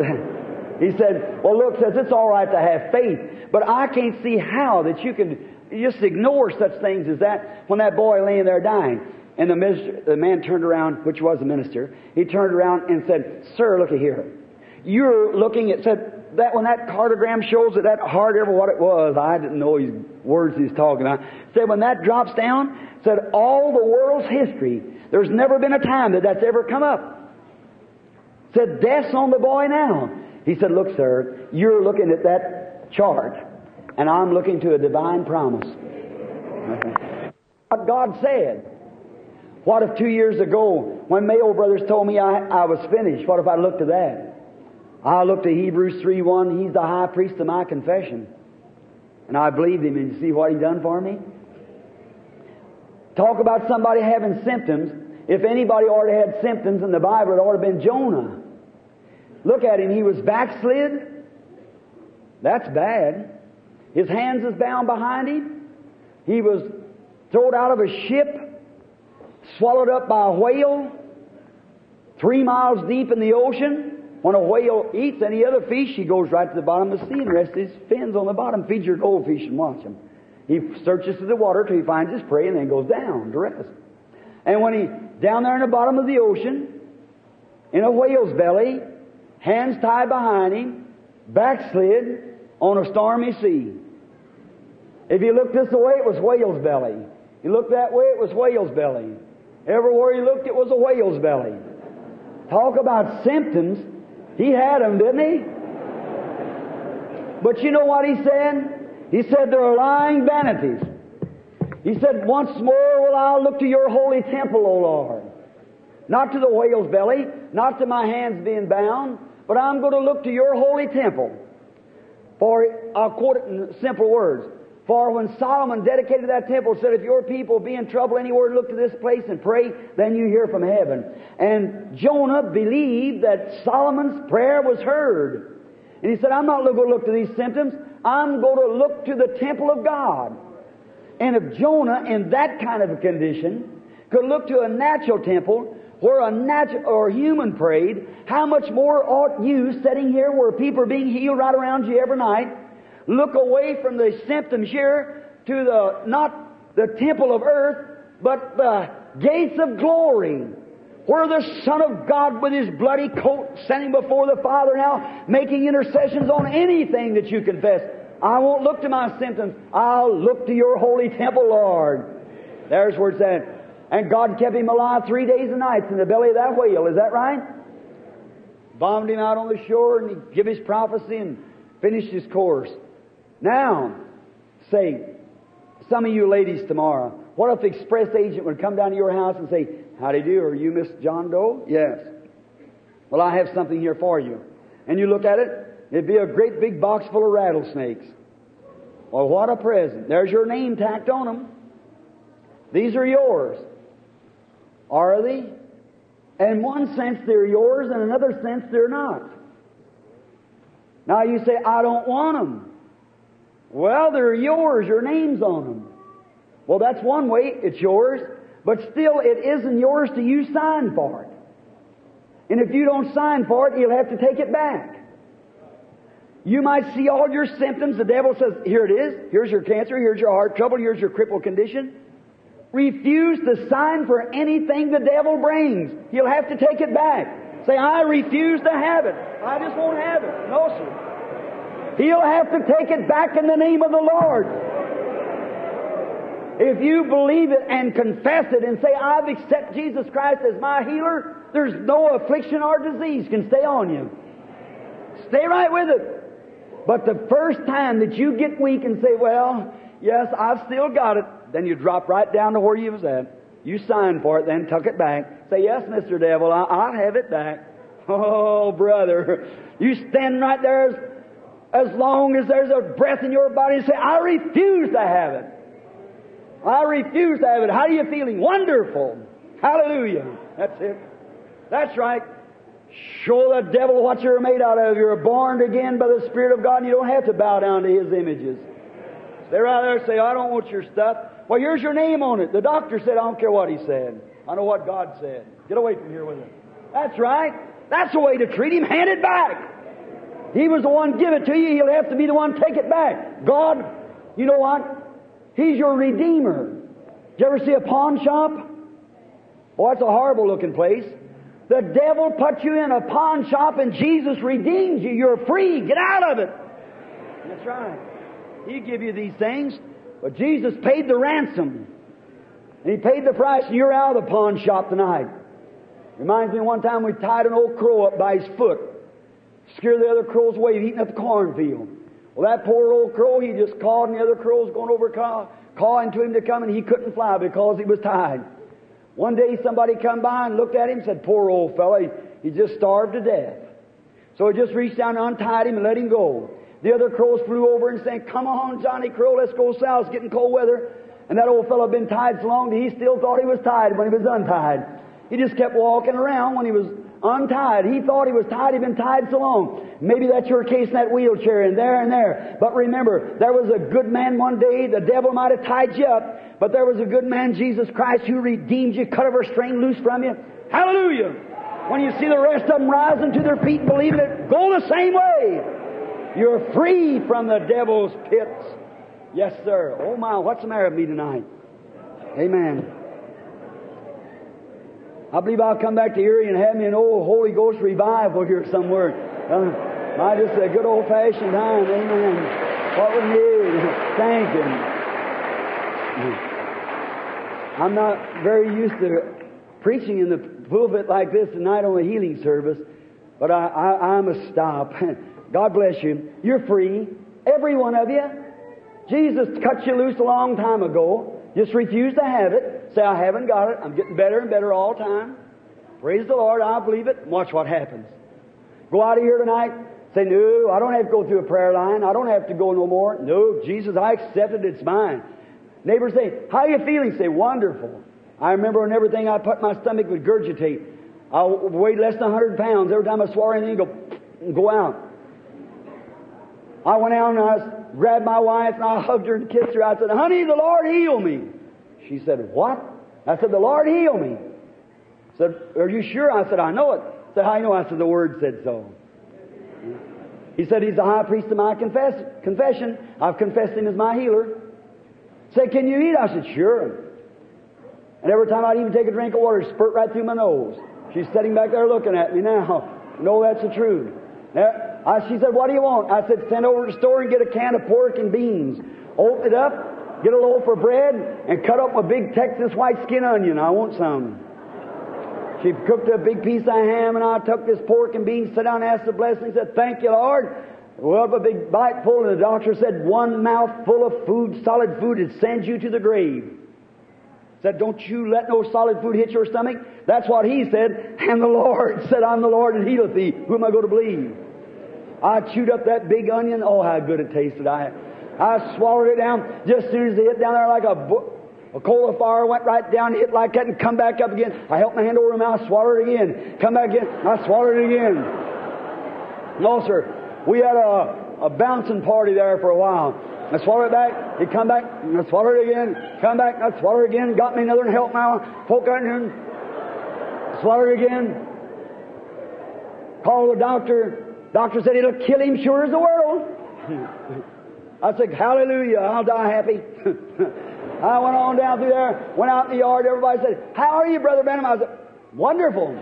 He said, well, look, says it's all right to have faith, but I can't see how that you can You just ignore such things as that when that boy laying there dying. And the man turned around, which was a minister. He turned around and said, "Sir, look here. You're looking at," said, "that when that cardiogram shows that heart ever what it was," I didn't know his words he's talking about. Said, "when that drops down," said, "all the world's history, there's never been a time that that's ever come up." Said, "Death's on the boy now." He said, "Look, sir, you're looking at that chart, and I'm looking to a divine promise." What God said. What if 2 years ago, when Mayo Brothers told me I was finished, what if I looked at that? I looked at Hebrews 3:1, He's the high priest of my confession. And I believed Him, and you see what He done for me? Talk about somebody having symptoms. If anybody ought to have had symptoms in the Bible, it ought to have been Jonah. Look at him, he was backslid. That's bad. His hands is bound behind him. He was thrown out of a ship, swallowed up by a whale, 3 miles deep in the ocean. When a whale eats any other fish, he goes right to the bottom of the sea and rests his fins on the bottom. Feeds your goldfish and watch them. He searches through the water till he finds his prey and then goes down to rest. And when he's down there in the bottom of the ocean, in a whale's belly, hands tied behind him, backslid on a stormy sea. If you looked this way, it was whale's belly. You looked that way, it was whale's belly. Everywhere he looked, it was a whale's belly. Talk about symptoms. He had them, didn't he? But you know what he said? He said, "They're lying vanities." He said, "Once more will I look to your holy temple, O Lord." Not to the whale's belly, not to my hands being bound, but I'm going to look to your holy temple. For, I'll quote it in simple words. For when Solomon dedicated that temple, said, "If your people be in trouble anywhere, look to this place and pray, then you hear from heaven." And Jonah believed that Solomon's prayer was heard. And he said, "I'm not going to look to these symptoms. I'm going to look to the temple of God." And if Jonah, in that kind of a condition, could look to a natural temple where a natural or human prayed, how much more ought you, sitting here where people are being healed right around you every night, look away from the symptoms here to the, not the temple of earth, but the gates of glory, where the Son of God with His bloody coat standing before the Father now, making intercessions on anything that you confess. I won't look to my symptoms. I'll look to your holy temple, Lord. There's where it's at. And God kept him alive 3 days and nights in the belly of that whale. Is that right? Bombed him out on the shore, and He gave His prophecy and finished His course. Now, say, some of you ladies tomorrow, what if the express agent would come down to your house and say, "How do you do? Are you Miss John Doe?" "Yes." "Well, I have something here for you." And you look at it, it'd be a great big box full of rattlesnakes. Well, what a present. There's your name tacked on them. These are yours. Are they? In one sense they're yours, in another sense they're not. Now you say, "I don't want them." Well, they're yours. Your name's on them. Well, that's one way. It's yours. But still, it isn't yours till you sign for it. And if you don't sign for it, you'll have to take it back. You might see all your symptoms. The devil says, "Here it is. Here's your cancer. Here's your heart trouble. Here's your crippled condition." Refuse to sign for anything the devil brings. You'll have to take it back. Say, "I refuse to have it. I just won't have it." No, sir. He'll have to take it back in the name of the Lord. If you believe it and confess it and say, "I've accepted Jesus Christ as my healer," there's no affliction or disease can stay on you. Stay right with it. But the first time that you get weak and say, "Well, yes, I've still got it," then you drop right down to where you was at. You signed for it, then tuck it back. Say, "Yes, Mr. Devil, I'll have it back." Oh, brother, you stand right there as long as there's a breath in your body and say, "I refuse to have it. I refuse to have it." How are you feeling? Wonderful. Hallelujah. That's it. That's right. Show the devil what you're made out of. You're born again by the Spirit of God, and you don't have to bow down to His images. Stay right there and say, "I don't want your stuff." Well, here's your name on it. The doctor said, "I don't care what he said. I know what God said." Get away from here with it. That's right. That's the way to treat him. Hand it back. He was the one give it to you. He'll have to be the one take it back. God, you know what? He's your Redeemer. Did you ever see a pawn shop? Oh, that's a horrible looking place. The devil put you in a pawn shop and Jesus redeems you. You're free. Get out of it. That's right. He give you these things, but Jesus paid the ransom. And He paid the price, and you're out of the pawn shop tonight. Reminds me of one time we tied an old crow up by his foot. Scared the other crows away, eating at the cornfield. Well, that poor old crow, he just cawed, and the other crows going over cawing to him to come, and he couldn't fly because he was tied. One day somebody come by and looked at him and said, poor old fellow, he just starved to death. So he just reached down and untied him and let him go. The other crows flew over and said, come on, Johnny Crow, let's go south. It's getting cold weather. And that old fellow had been tied so long that he still thought he was tied when he was untied. He just kept walking around when he was untied. He thought he was tied. He'd been tied so long. Maybe that's your case in that wheelchair and there. But remember, there was a good man one day. The devil might have tied you up, but there was a good man, Jesus Christ, who redeemed you, cut every string loose from you. Hallelujah! When you see the rest of them rising to their feet and believing it, go the same way. You're free from the devil's pits. Yes, sir. Oh my, what's the matter with me tonight? Amen. I believe I'll come back to Erie and have me an old Holy Ghost revival here somewhere. Just a good old-fashioned time. Amen. What we need. Thank you. I'm not very used to preaching in the pulpit like this tonight on a healing service, but I must stop. God bless you. You're free. Every one of you. Jesus cut you loose a long time ago. Just refuse to have it. Say, I haven't got it. I'm getting better and better all the time. Praise the Lord. I believe it. Watch what happens. Go out of here tonight. Say, no, I don't have to go through a prayer line. I don't have to go no more. No, Jesus, I accept it. It's mine. Neighbors say, how are you feeling? Say, wonderful. I remember when everything I put in my stomach would gurgitate. I weighed less than 100 pounds. Every time I swallow anything, go out. I went out and I grabbed my wife and I hugged her and kissed her. I said, honey, the Lord heal me. She said, what? I said, the Lord heal me. I said, are you sure? I said, I know it. I said, how do you know? I said, the Word said so. He said, He's the high priest of my confession. I've confessed Him as my healer. Said, can you eat? I said, sure. And every time I'd even take a drink of water, it'd spurt right through my nose. She's sitting back there looking at me now. No, that's the truth. She said, what do you want? I said, send over to the store and get a can of pork and beans. Open it up, get a loaf of bread, and cut up a big Texas white skin onion. I want some. She cooked a big piece of ham, and I took this pork and beans, sat down and asked the blessing, said, thank you, Lord. Well, a big bite full, and the doctor said, one mouthful of food, solid food, it sends you to the grave. Said, don't you let no solid food hit your stomach. That's what He said. And the Lord said, I'm the Lord and healeth thee. Who am I going to believe? I chewed up that big onion. Oh, how good it tasted. I swallowed it down. Just as soon as it hit down there like a coal of fire, went right down, hit like that, and come back up again. I held my hand over my mouth, swallowed it again. Come back again. I swallowed it again. No, sir. We had a bouncing party there for a while. I swallowed it back. He'd come back. And I swallowed it again. Come back. I swallowed it again. Got me another and helped my poke out and swallowed it again. Called the doctor. Doctor said it'll kill him sure as the world. I said, hallelujah, I'll die happy. I went on down through there, went out in the yard. Everybody said, how are you, Brother Branham? I said, wonderful.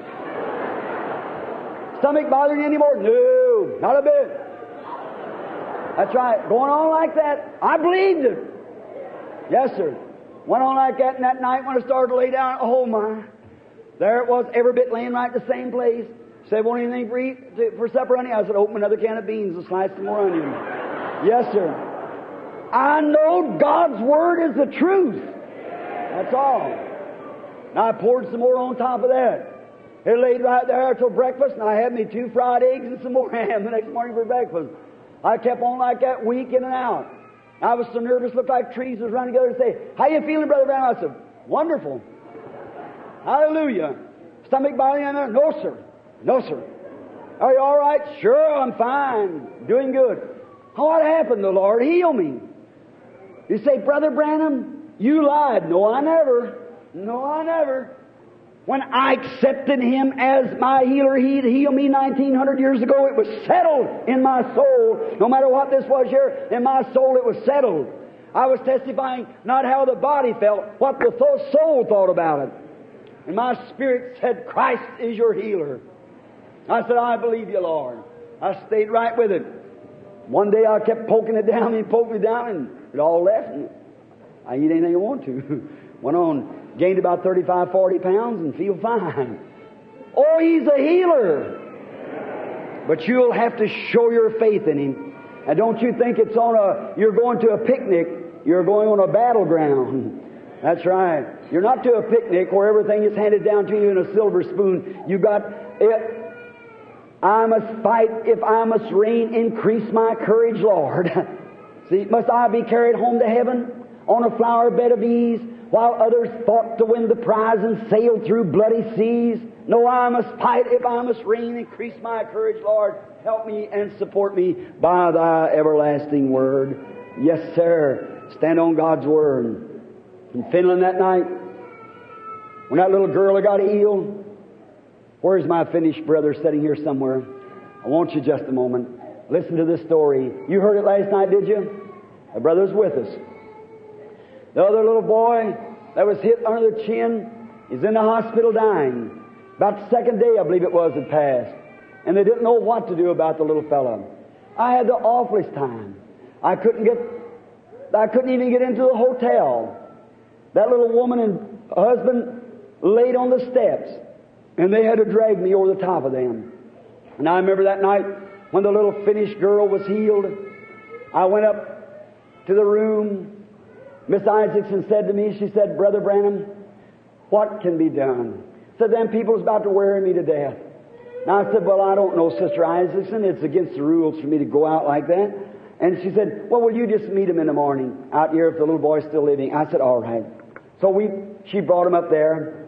Stomach bothering you anymore? No, not a bit. That's right. Going on like that. I believed it. Yes, sir. Went on like that, and that night when I started to lay down, oh my. There it was, every bit laying right in the same place. Said, want anything for supper, honey? I said, open another can of beans and slice some more onion. Yes, sir. I know God's Word is the truth. That's all. Now I poured some more on top of that. It laid right there till breakfast, and I had me 2 fried eggs and some more ham the next morning for breakfast. I kept on like that week in and out. I was so nervous, looked like trees was running together and say, how you feeling, Brother Branham? I said, wonderful. Hallelujah. Stomach bothering you in there? No, sir. No, sir. Are you all right? Sure, I'm fine. Doing good. What happened? The Lord healed me. You say, Brother Branham, you lied. No, I never. No, I never. When I accepted Him as my healer, He'd healed me 1900 years ago. It was settled in my soul. No matter what this was here, in my soul it was settled. I was testifying not how the body felt, what the soul thought about it. And my spirit said, Christ is your healer. I said, I believe you, Lord. I stayed right with it. One day I kept poking it down, and he poked me down, and it all left. And I eat anything I want to. Went on, gained about 35, 40 pounds, and feel fine. Oh, He's a healer. But you'll have to show your faith in Him. And don't you think you're going to a picnic, you're going on a battleground. That's right. You're not to a picnic where everything is handed down to you in a silver spoon. You got it. I must fight, if I must reign, increase my courage, Lord. See, must I be carried home to heaven on a flower bed of ease, while others fought to win the prize and sailed through bloody seas? No, I must fight, if I must reign, increase my courage, Lord. Help me and support me by Thy everlasting Word. Yes, sir. Stand on God's Word. In Finland that night, when that little girl got healed, where's my Finnish brother sitting here somewhere? I want you just a moment. Listen to this story. You heard it last night, did you? The brother's with us. The other little boy that was hit under the chin is in the hospital dying. About the second day, I believe it was, had passed. And they didn't know what to do about the little fellow. I had the awfulest time. I couldn't even get into the hotel. That little woman and husband laid on the steps, and they had to drag me over the top of them. And I remember that night when the little Finnish girl was healed, I went up to the room. Miss Isaacson said to me, she said, Brother Branham, what can be done? Said, them people's about to wear me to death. And I said, well, I don't know, Sister Isaacson. It's against the rules for me to go out like that. And she said, well, will you just meet him in the morning out here if the little boy's still living? I said, all right. So she brought him up there.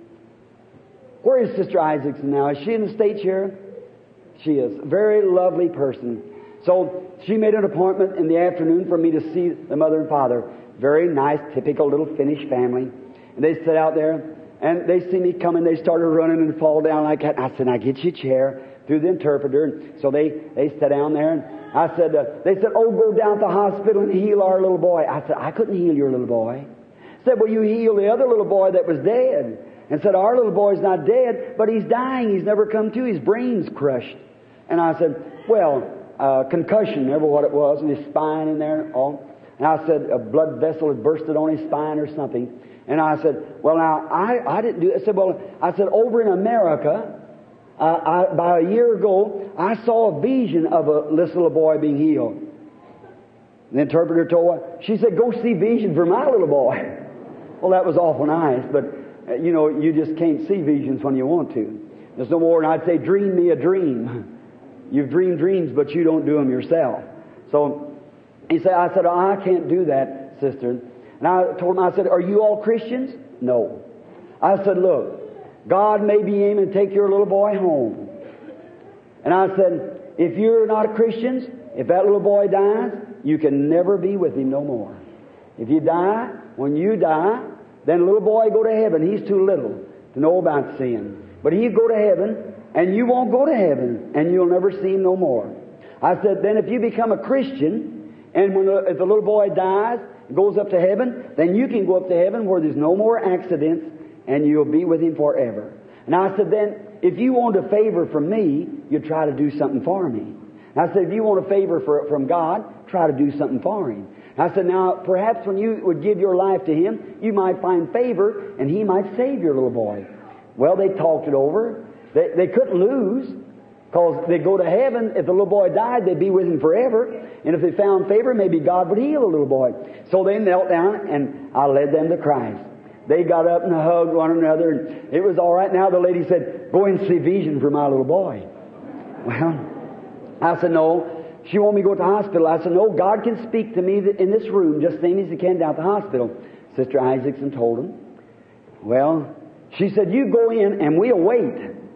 Where is Sister Isaacson now? Is she in the state chair? She is. A very lovely person. So she made an appointment in the afternoon for me to see the mother and father. Very nice, typical little Finnish family. And they sat out there, and they see me coming. They started running and fall down like that. I said, now get you a chair through the interpreter. And so they sat down there, and I said, they said, oh, go down to the hospital and heal our little boy. I said, I couldn't heal your little boy. Said, well, you heal the other little boy that was dead. And said, our little boy's not dead, but he's dying. He's never come to. His brain's crushed. And I said, well, concussion, never what it was, and his spine in there and all. And I said, a blood vessel had bursted on his spine or something. And I said, well, now, I didn't do it. I said, over in America, about a year ago, I saw a vision of this little boy being healed. The interpreter told her, she said, go see vision for my little boy. Well, that was awful nice, but, you just can't see visions when you want to. There's no more, and I'd say, dream me a dream. You've dreamed dreams, but you don't do them yourself. So I said, oh, I can't do that, sister. And I told him, I said, are you all Christians? No. I said, look, God may be aiming to take your little boy home. And I said, if you're not Christians, if that little boy dies, you can never be with him no more. If you die, when you die, then the little boy go to heaven. He's too little to know about sin. But he'll go to heaven, and you won't go to heaven, and you'll never see him no more. I said, then if you become a Christian, and if the little boy dies, goes up to heaven, then you can go up to heaven where there's no more accidents, and you'll be with him forever. And I said, then, if you want a favor from me, you try to do something for me. And I said, if you want a favor from God, try to do something for him. And I said, now, perhaps when you would give your life to him, you might find favor, and he might save your little boy. Well, they talked it over. They couldn't lose, because they'd go to heaven. If the little boy died, they'd be with him forever. And if they found favor, maybe God would heal the little boy. So they knelt down, and I led them to Christ. They got up and hugged one another, and it was all right. Now the lady said, go and see vision for my little boy. Well, I said, no. She wanted me to go to the hospital. I said, no, God can speak to me in this room just same as He can down at the hospital. Sister Isaacson told him. Well, she said, you go in and we'll wait.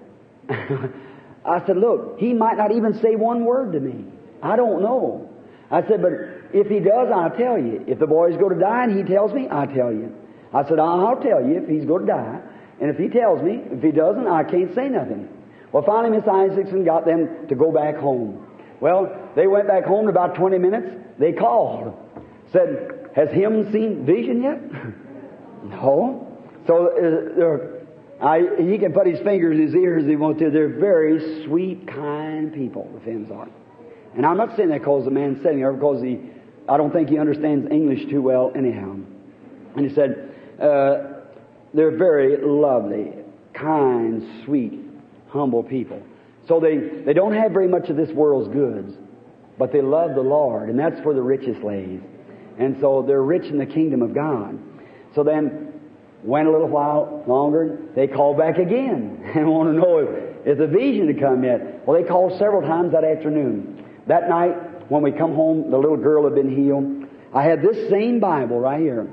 I said, look, he might not even say one word to me. I don't know. I said, but if he does, I'll tell you. If the boy's going to die and he tells me, I'll tell you. I said, I'll tell you if he's going to die. And if he tells me, if he doesn't, I can't say nothing. Well, finally, Miss Isaacson got them to go back home. Well, they went back home in about 20 minutes. They called. Said, has him seen vision yet? No. So he can put his fingers in his ears if he wants to. They're very sweet, kind people, the Finns are. And I'm not saying that because the man's sitting there, because I don't think he understands English too well anyhow. And he said, they're very lovely, kind, sweet, humble people. So they don't have very much of this world's goods, but they love the Lord, and that's where the richest lays. And so they're rich in the kingdom of God. So then, went a little while longer, they called back again and want to know if the vision had come yet. Well, they called several times that afternoon. That night, when we come home, the little girl had been healed. I had this same Bible right here.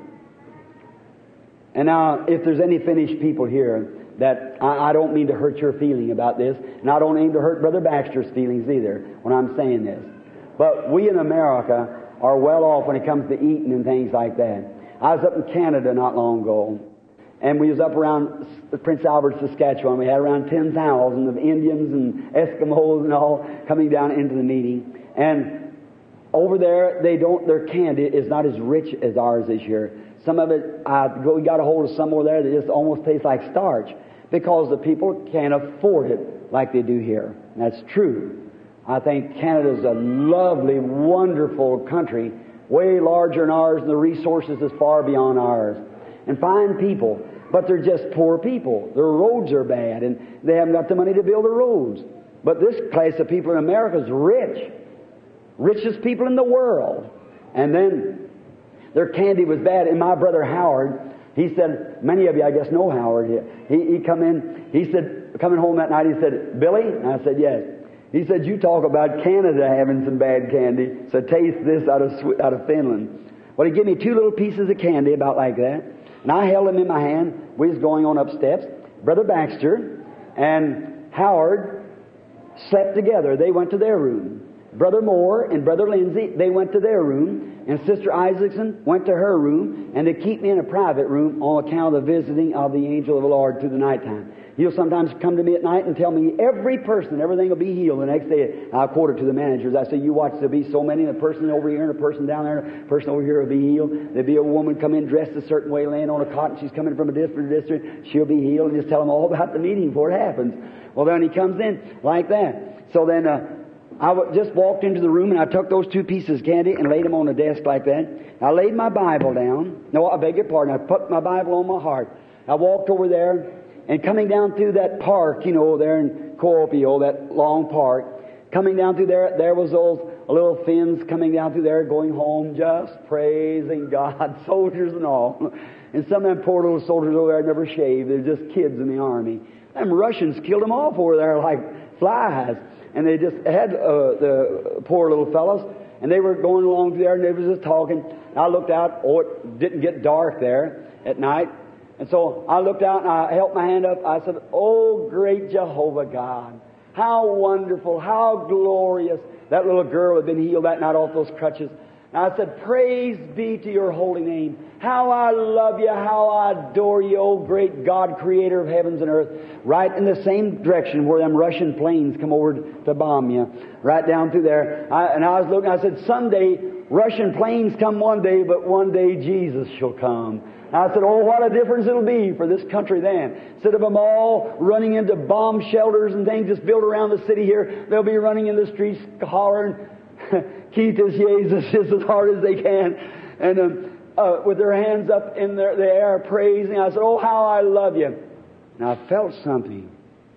And now, if there's any Finnish people here, that I don't mean to hurt your feeling about this, and I don't aim to hurt Brother Baxter's feelings either when I'm saying this. But we in America are well off when it comes to eating and things like that. I was up in Canada not long ago, and we was up around Prince Albert, Saskatchewan. We had around 10,000 of Indians and Eskimos and all coming down into the meeting. And over there, their candy is not as rich as ours is here. Some of it, we got a hold of some over there that just almost tastes like starch because the people can't afford it like they do here. That's true. I think Canada's a lovely, wonderful country, way larger than ours, and the resources is far beyond ours. And fine people, but they're just poor people. Their roads are bad, and they haven't got the money to build the roads. But this class of people in America is rich. Richest people in the world. And then their candy was bad. And my brother Howard, he said, many of you I guess know Howard. He come in, he said, coming home that night, he said, Billy? And I said, yes. He said, you talk about Canada having some bad candy, so taste this out of Finland. Well, he gave me 2 little pieces of candy about like that, and I held them in my hand. We was going on up steps. Brother Baxter and Howard slept together. They went to their room. Brother Moore and Brother Lindsay, they went to their room, and Sister Isaacson went to her room, and they keep me in a private room on account of the visiting of the angel of the Lord through the nighttime. He'll sometimes come to me at night and tell me every person, everything will be healed. The next day, I'll quote it to the managers. I say, you watch, there'll be so many, and a person over here and a person down there, and a person over here will be healed. There'll be a woman come in dressed a certain way, laying on a cot, and she's coming from a different district. She'll be healed, and just tell them all about the meeting before it happens. Well, then he comes in like that. So then I just walked into the room, and I took those 2 pieces of candy and laid them on the desk like that. I laid my Bible down. No, I beg your pardon. I put my Bible on my heart. I walked over there, and coming down through that park, there in Kuopio, that long park, coming down through there was those little Finns coming down through there, going home, just praising God, soldiers and all. And some of them poor little soldiers over there never shaved. They're just kids in the army. Them Russians killed them off over there like flies. And they just had the poor little fellows, and they were going along there, and they were just talking. And I looked out. It didn't get dark there at night. And so I looked out, and I held my hand up. I said, oh, great Jehovah God, how wonderful, how glorious. That little girl had been healed that night off those crutches. And I said, praise be to your holy name. How I love you, how I adore you, oh great God, creator of heavens and earth. Right in the same direction where them Russian planes come over to bomb you. Right down through there. And I was looking, I said, someday Russian planes come one day, but one day Jesus shall come. And I said, oh, what a difference it'll be for this country then. Instead of them all running into bomb shelters and things just built around the city here, they'll be running in the streets hollering, Keith is Jesus, just as hard as they can. And with their hands up in the air praising. I said, oh, how I love you. And I felt something.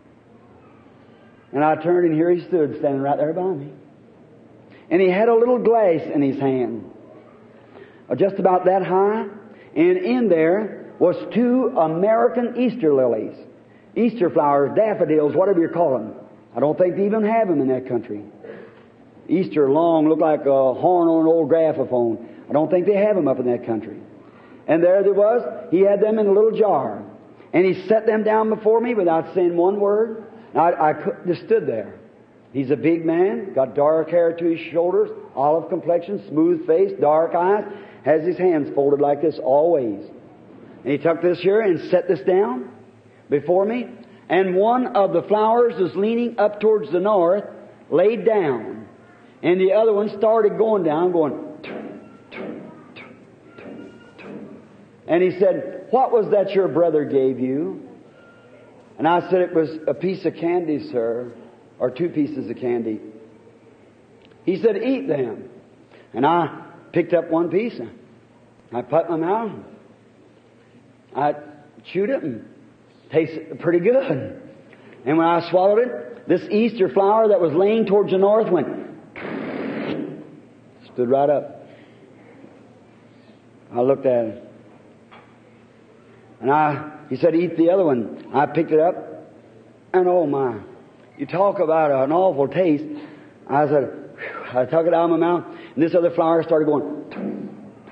And I turned, and here he stood, standing right there by me. And he had a little glass in his hand, just about that high. And in there was 2 American Easter lilies. Easter flowers, daffodils, whatever you call them. I don't think they even have them in that country. Easter long, looked like a horn on an old graphophone. I don't think they have them up in that country. And there was, he had them in a little jar. And he set them down before me without saying one word. I just stood there. He's a big man, got dark hair to his shoulders, olive complexion, smooth face, dark eyes, has his hands folded like this always. And he took this here and set this down before me. And one of the flowers was leaning up towards the north, laid down. And the other one started going down, going, And he said, "What was that your brother gave you?" And I said, "It was a piece of candy, sir, or 2 pieces of candy." He said, "Eat them." And I picked up 1 piece. I put in my mouth. I chewed it and tasted pretty good. And when I swallowed it, this Easter flower that was laying towards the north went, stood right up. I looked at it. And he said, "Eat the other one." I picked it up. And oh my, you talk about an awful taste. I said, whew, I took it out of my mouth. And this other flower started going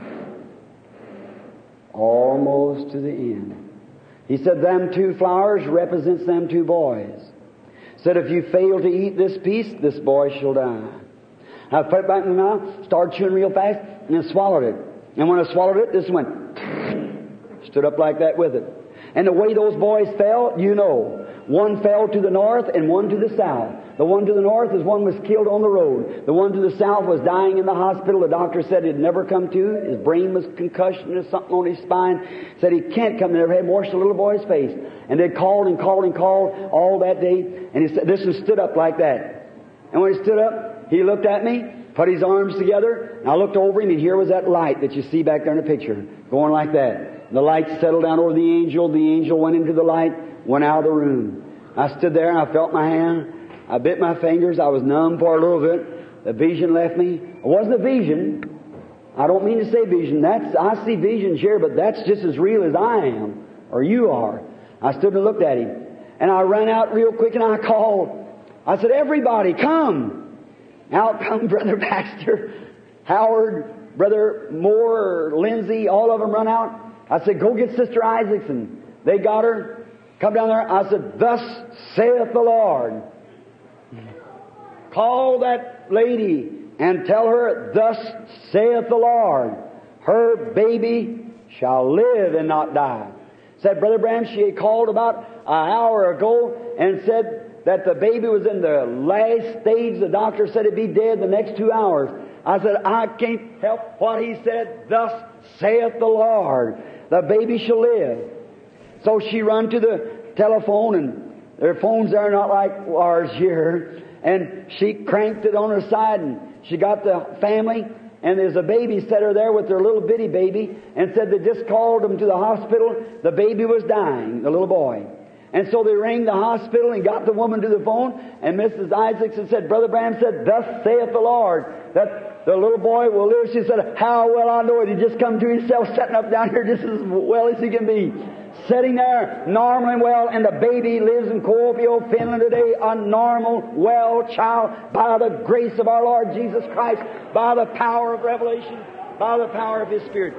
almost to the end. He said, "Them 2 flowers represents them 2 boys." Said, "If you fail to eat this piece, this boy shall die." I put it back in my mouth, started chewing real fast, and then swallowed it. And when I swallowed it, this went, stood up like that with it. And the way those boys fell, you know. One fell to the north and one to the south. The one to the north is one was killed on the road. The one to the south was dying in the hospital. The doctor said he'd never come to. His brain was concussion or something on his spine. Said he can't come. They never had washed the little boy's face. And they called and called and called all that day. And he said, this one stood up like that. And when he stood up, he looked at me, put his arms together, and I looked over him, and here was that light that you see back there in the picture, going like that. The light settled down over the angel. The angel went into the light, went out of the room. I stood there and I felt my hand. I bit my fingers. I was numb for a little bit. The vision left me. It wasn't a vision. I don't mean to say vision. I see visions here, but that's just as real as I am, or you are. I stood and looked at him. And I ran out real quick and I called. I said, "Everybody, come." Out come Brother Baxter, Howard, Brother Moore, Lindsay, all of them run out. I said, "Go get Sister Isaacson." They got her. Come down there. I said, "Thus saith the Lord." Call that lady and tell her, "Thus saith the Lord, her baby shall live and not die." Said Brother Branham, she had called about an hour ago and said that the baby was in the last stage. The doctor said it'd be dead the next 2 hours. I said, "I can't help what he said. Thus saith the Lord, the baby shall live." So she run to the telephone, and their phones are not like ours here. And she cranked it on her side, and she got the family, and there's a babysitter there with their little bitty baby, and said they just called them to the hospital. The baby was dying, the little boy. And so they rang the hospital and got the woman to the phone, and Mrs. Isaacson said, "Brother Branham said, 'Thus saith the Lord, that the little boy will live.'" She said, "How well I know it. He just come to himself, sitting up down here just as well as he can be. Sitting there, normal and well, and the baby lives in Kuopio, Finland today, a normal, well child, by the grace of our Lord Jesus Christ, by the power of revelation, by the power of His Spirit."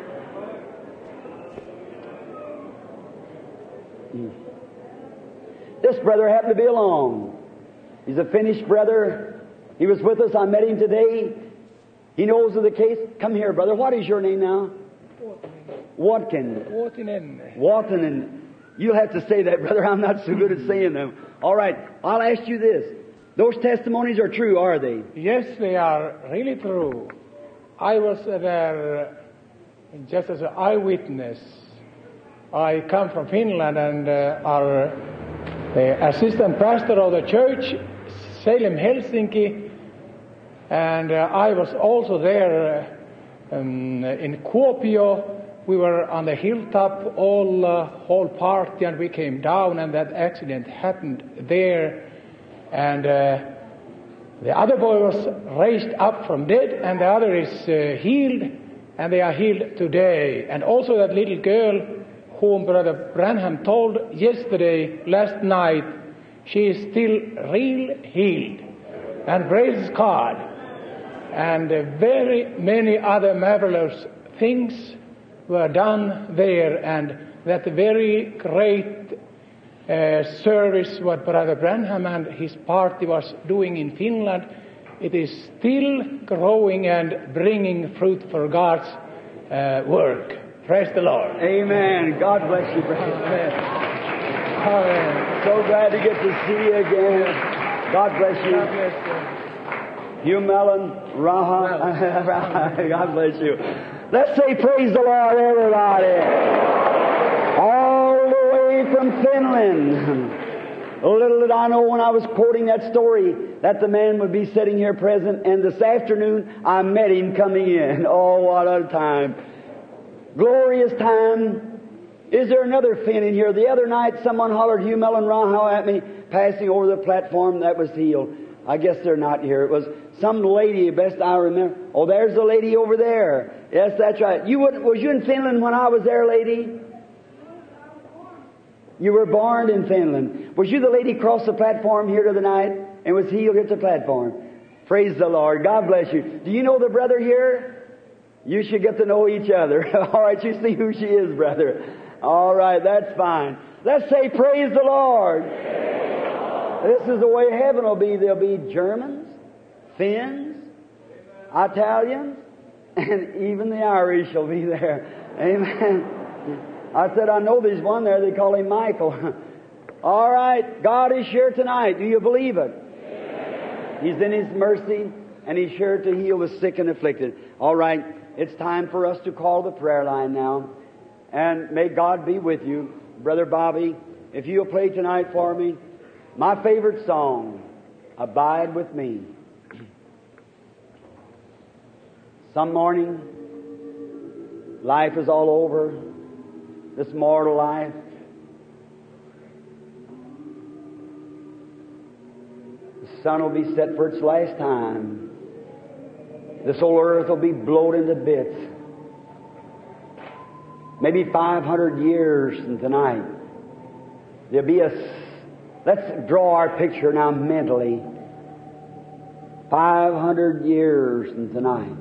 This brother happened to be along. He's a Finnish brother. He was with us. I met him today. He knows of the case. Come here, brother. What is your name now? Watkins. Wattinen. You'll have to say that, brother. I'm not so good at saying them. All right. I'll ask you this. Those testimonies are true, are they? Yes, they are really true. I was there just as an eyewitness. I come from Finland and the assistant pastor of the church, Salem, Helsinki, and I was also there in Kuopio. We were on the hilltop, whole party, and we came down, and that accident happened there. And the other boy was raised up from dead, and the other is healed, and they are healed today. And also that little girl whom Brother Branham told yesterday, last night, she is still real healed. And praise God. And very many other marvelous things were done there, and that very great service what Brother Branham and his party was doing in Finland, it is still growing and bringing fruit for God's work. Praise the Lord. Amen. God bless you, brother. Amen. So glad to get to see you again. God bless you. God bless you. Hugh Mellon, Raha. God bless you. Let's say praise the Lord, everybody. All the way from Finland. Little did I know when I was quoting that story that the man would be sitting here present, and this afternoon I met him coming in. Oh, what a time. Glorious time. Is there another Finn in here? The other night someone hollered Hugh Mellon Rahow at me passing over the platform that was healed. I guess they're not here. It was some lady, best I remember. Oh, there's the lady over there. Yes, that's right. Was you in Finland when I was there, lady? You were born in Finland. Was you the lady across the platform here tonight and was healed at the platform? Praise the Lord. God bless you. Do you know the brother here? You should get to know each other. All right, you see who she is, brother. All right, that's fine. Let's say praise the Lord. This is the way heaven will be. There'll be Germans, Finns, Italians, and even the Irish will be there. Amen. I said, I know there's one there. They call him Michael. All right. God is here tonight. Do you believe it? Amen. He's in His mercy, and He's sure to heal the sick and afflicted. All right. It's time for us to call the prayer line now. And may God be with you. Brother Bobby, if you'll play tonight for me, my favorite song, Abide With Me. Some morning, life is all over. This mortal life. The sun will be set for its last time. This whole earth will be blown into bits. Maybe 500 years from tonight, there'll be let's draw our picture now mentally. 500 years from tonight.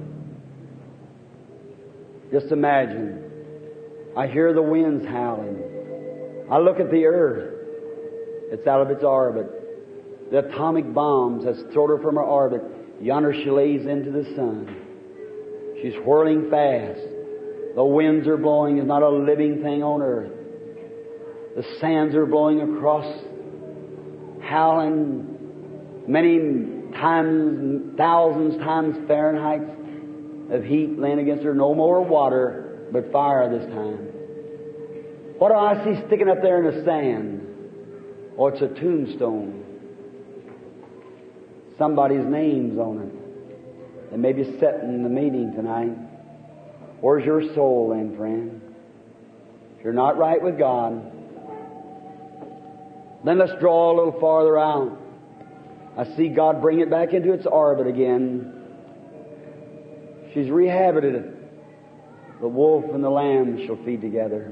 Just imagine. I hear the winds howling. I look at the earth. It's out of its orbit. The atomic bombs has thrown her from her orbit. Yonder she lays into the sun. She's whirling fast. The winds are blowing. There's not a living thing on earth. The sands are blowing across, howling many times, thousands times Fahrenheit of heat laying against her. No more water, but fire this time. What do I see sticking up there in the sand? Oh, it's a tombstone. Somebody's name's on it. They may be sitting in the meeting tonight. Where's your soul then, friend? If you're not right with God, then let's draw a little farther out. I see God bring it back into its orbit again. She's rehabited it. The wolf and the lamb shall feed together.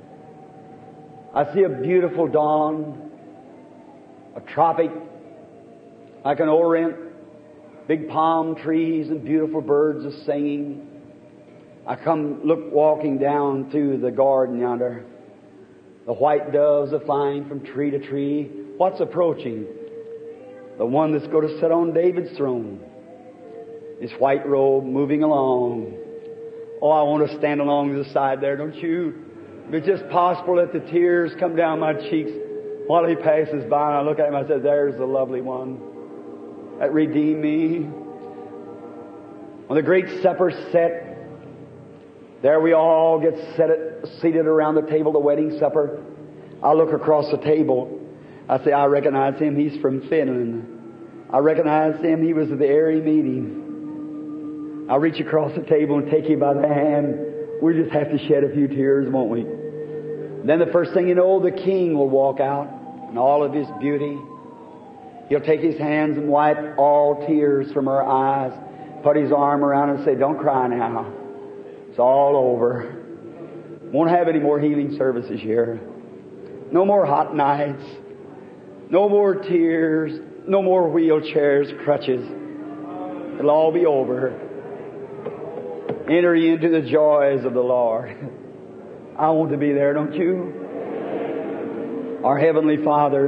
I see a beautiful dawn, a tropic, like an Orient, big palm trees and beautiful birds are singing. I come walking down through the garden yonder. The white doves are flying from tree to tree. What's approaching? The one that's going to sit on David's throne. His white robe moving along. Oh, I want to stand along the side there, don't you? If it's just possible that the tears come down my cheeks while He passes by, and I look at Him, I say, there's the lovely one that redeemed me. When the great supper's set, there we all get seated around the table, the wedding supper. I look across the table. I say, I recognize him. He's from Finland. I recognize him. He was at the Airy meeting. I'll reach across the table and take him by the hand. We just have to shed a few tears, won't we? Then the first thing you know, the King will walk out in all of His beauty. He'll take His hands and wipe all tears from her eyes, put His arm around her and say, don't cry now. It's all over. Won't have any more healing services here. No more hot nights. No more tears. No more wheelchairs, crutches. It'll all be over. Enter into the joys of the Lord. I want to be there, don't you? Our Heavenly Father,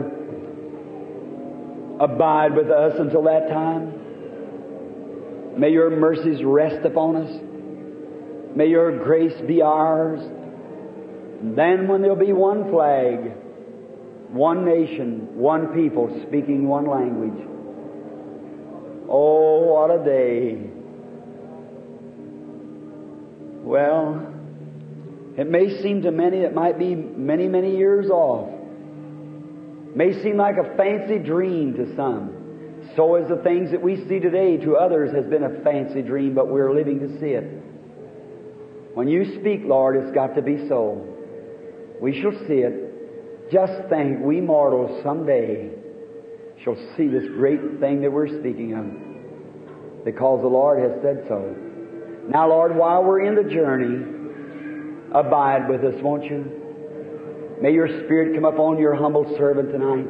abide with us until that time. May Your mercies rest upon us. May Your grace be ours. And then when there'll be one flag, one nation, one people speaking one language. Oh, what a day. Well, it may seem to many it might be many, many years off. May seem like a fancy dream to some. So is the things that we see today to others has been a fancy dream, but we're living to see it. When you speak, Lord, it's got to be so. We shall see it. Just think, we mortals someday shall see this great thing that we're speaking of, because the Lord has said so. Now, Lord, while we're in the journey, abide with us, won't you? May your Spirit come upon your humble servant tonight.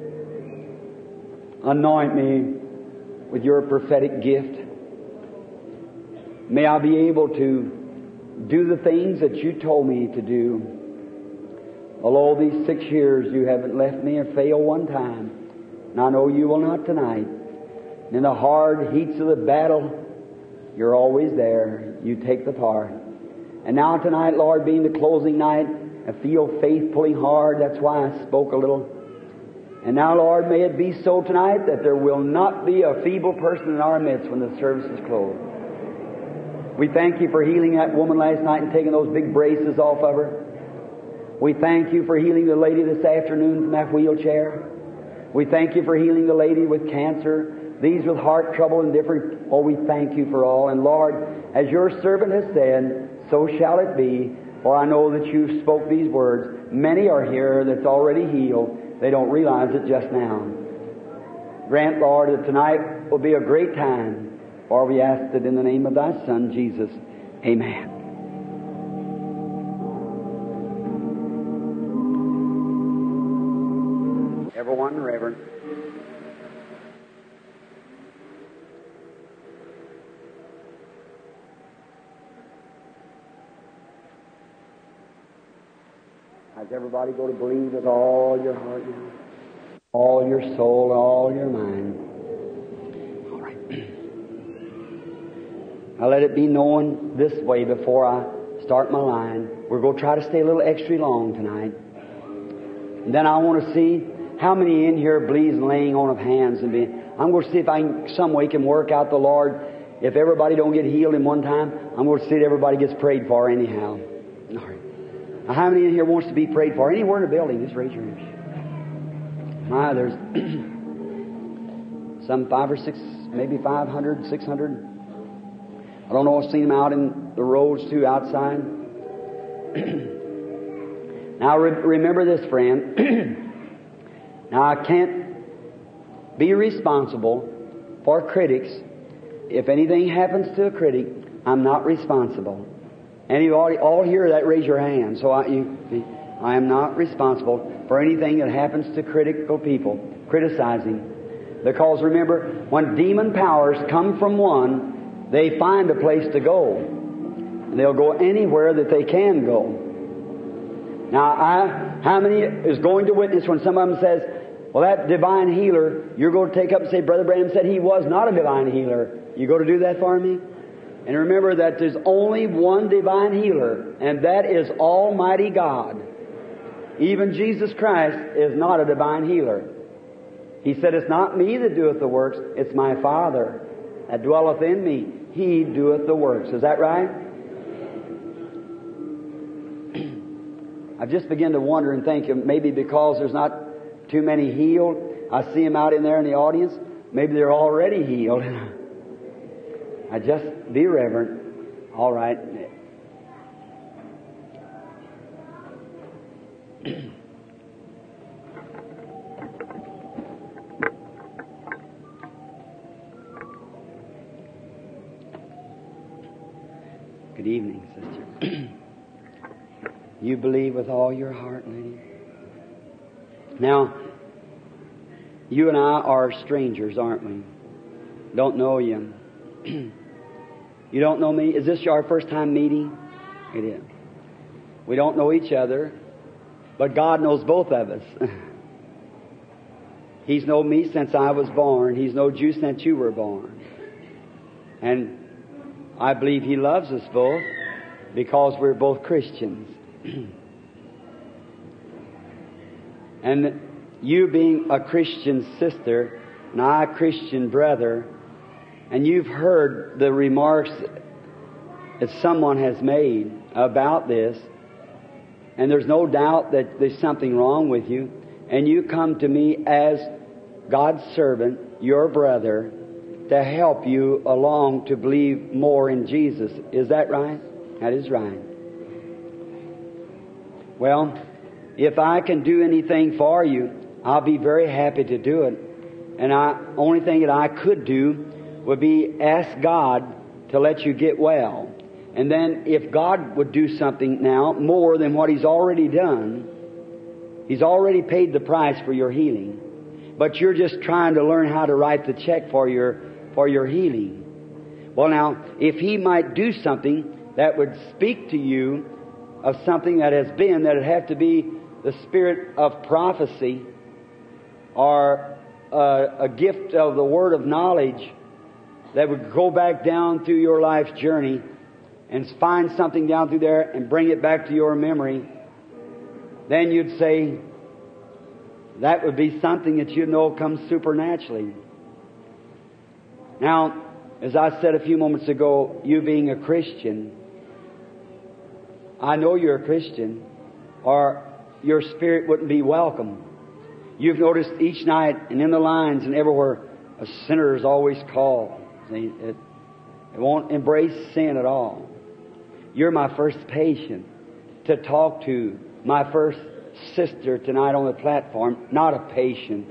Anoint me with your prophetic gift. May I be able to do the things that you told me to do. Although these 6 years you haven't left me or failed one time, and I know you will not tonight. In the hard heats of the battle, you're always there. You take the part. And now tonight, Lord, being the closing night, I feel faith pulling hard. That's why I spoke a little. And now, Lord, may it be so tonight that there will not be a feeble person in our midst when the service is closed. We thank you for healing that woman last night and taking those big braces off of her. We thank you for healing the lady this afternoon from that wheelchair. We thank you for healing the lady with cancer, these with heart trouble and different. Oh, we thank you for all. And Lord, as your servant has said, so shall it be. For I know that you spoke these words. Many are here that's already healed. They don't realize it just now. Grant, Lord, that tonight will be a great time. For we ask it in the name of thy Son, Jesus. Amen. Everyone, Reverend. Does everybody go to believe with all your heart now? All your soul, all your mind. All right. Now let it be known this way before I start my line. We're going to try to stay a little extra long tonight. And then I want to see how many in here believes in laying on of hands. I'm going to see if I can, some way can work out the Lord. If everybody don't get healed in one time, I'm going to see that everybody gets prayed for anyhow. All right. Now, how many in here wants to be prayed for? Anywhere in the building, just raise your hands. My, there's some 5 or 6, maybe 500, 600. I don't know, I've seen them out in the roads too, outside. Now, remember this, friend. Now, I can't be responsible for critics. If anything happens to a critic, I'm not responsible. And you all hear that, raise your hand. So I am not responsible for anything that happens to critical people, criticizing. Because remember, when demon powers come from one, they find a place to go. And they'll go anywhere that they can go. Now, how many is going to witness when some of them says, well, that divine healer, you're going to take up and say, Brother Branham said he was not a divine healer. You go to do that for me? And remember that there's only one divine healer, and that is Almighty God. Even Jesus Christ is not a divine healer. He said, it's not me that doeth the works, it's my Father that dwelleth in me. He doeth the works. Is that right? I've just begun to wonder and think, maybe because there's not too many healed, I see them out in there in the audience, maybe they're already healed. I just be reverent. All right. Good evening, sister. You believe with all your heart, lady? Now, you and I are strangers, aren't we? Don't know you. You don't know me? Is this our first time meeting? It is. We don't know each other, but God knows both of us. He's known me since I was born. He's known you since you were born. And I believe He loves us both because we're both Christians. And you being a Christian sister and I a Christian brother, and you've heard the remarks that someone has made about this, and there's no doubt that there's something wrong with you, and you come to me as God's servant, your brother, to help you along to believe more in Jesus. Is that right? That is right. Well, if I can do anything for you, I'll be very happy to do it. And only thing that I could do would be ask God to let you get well. And then if God would do something now more than what He's already done, He's already paid the price for your healing. But you're just trying to learn how to write the check for your healing. Well now, if He might do something that would speak to you of something that has been, that would have to be the spirit of prophecy or a gift of the word of knowledge that would go back down through your life's journey and find something down through there and bring it back to your memory, then you'd say that would be something that you know comes supernaturally. Now, as I said a few moments ago, you being a Christian, I know you're a Christian, or your spirit wouldn't be welcome. You've noticed each night and in the lines and everywhere, a sinner is always called. See, it won't embrace sin at all. You're my first patient to talk to, my first sister tonight on the platform, not a patient,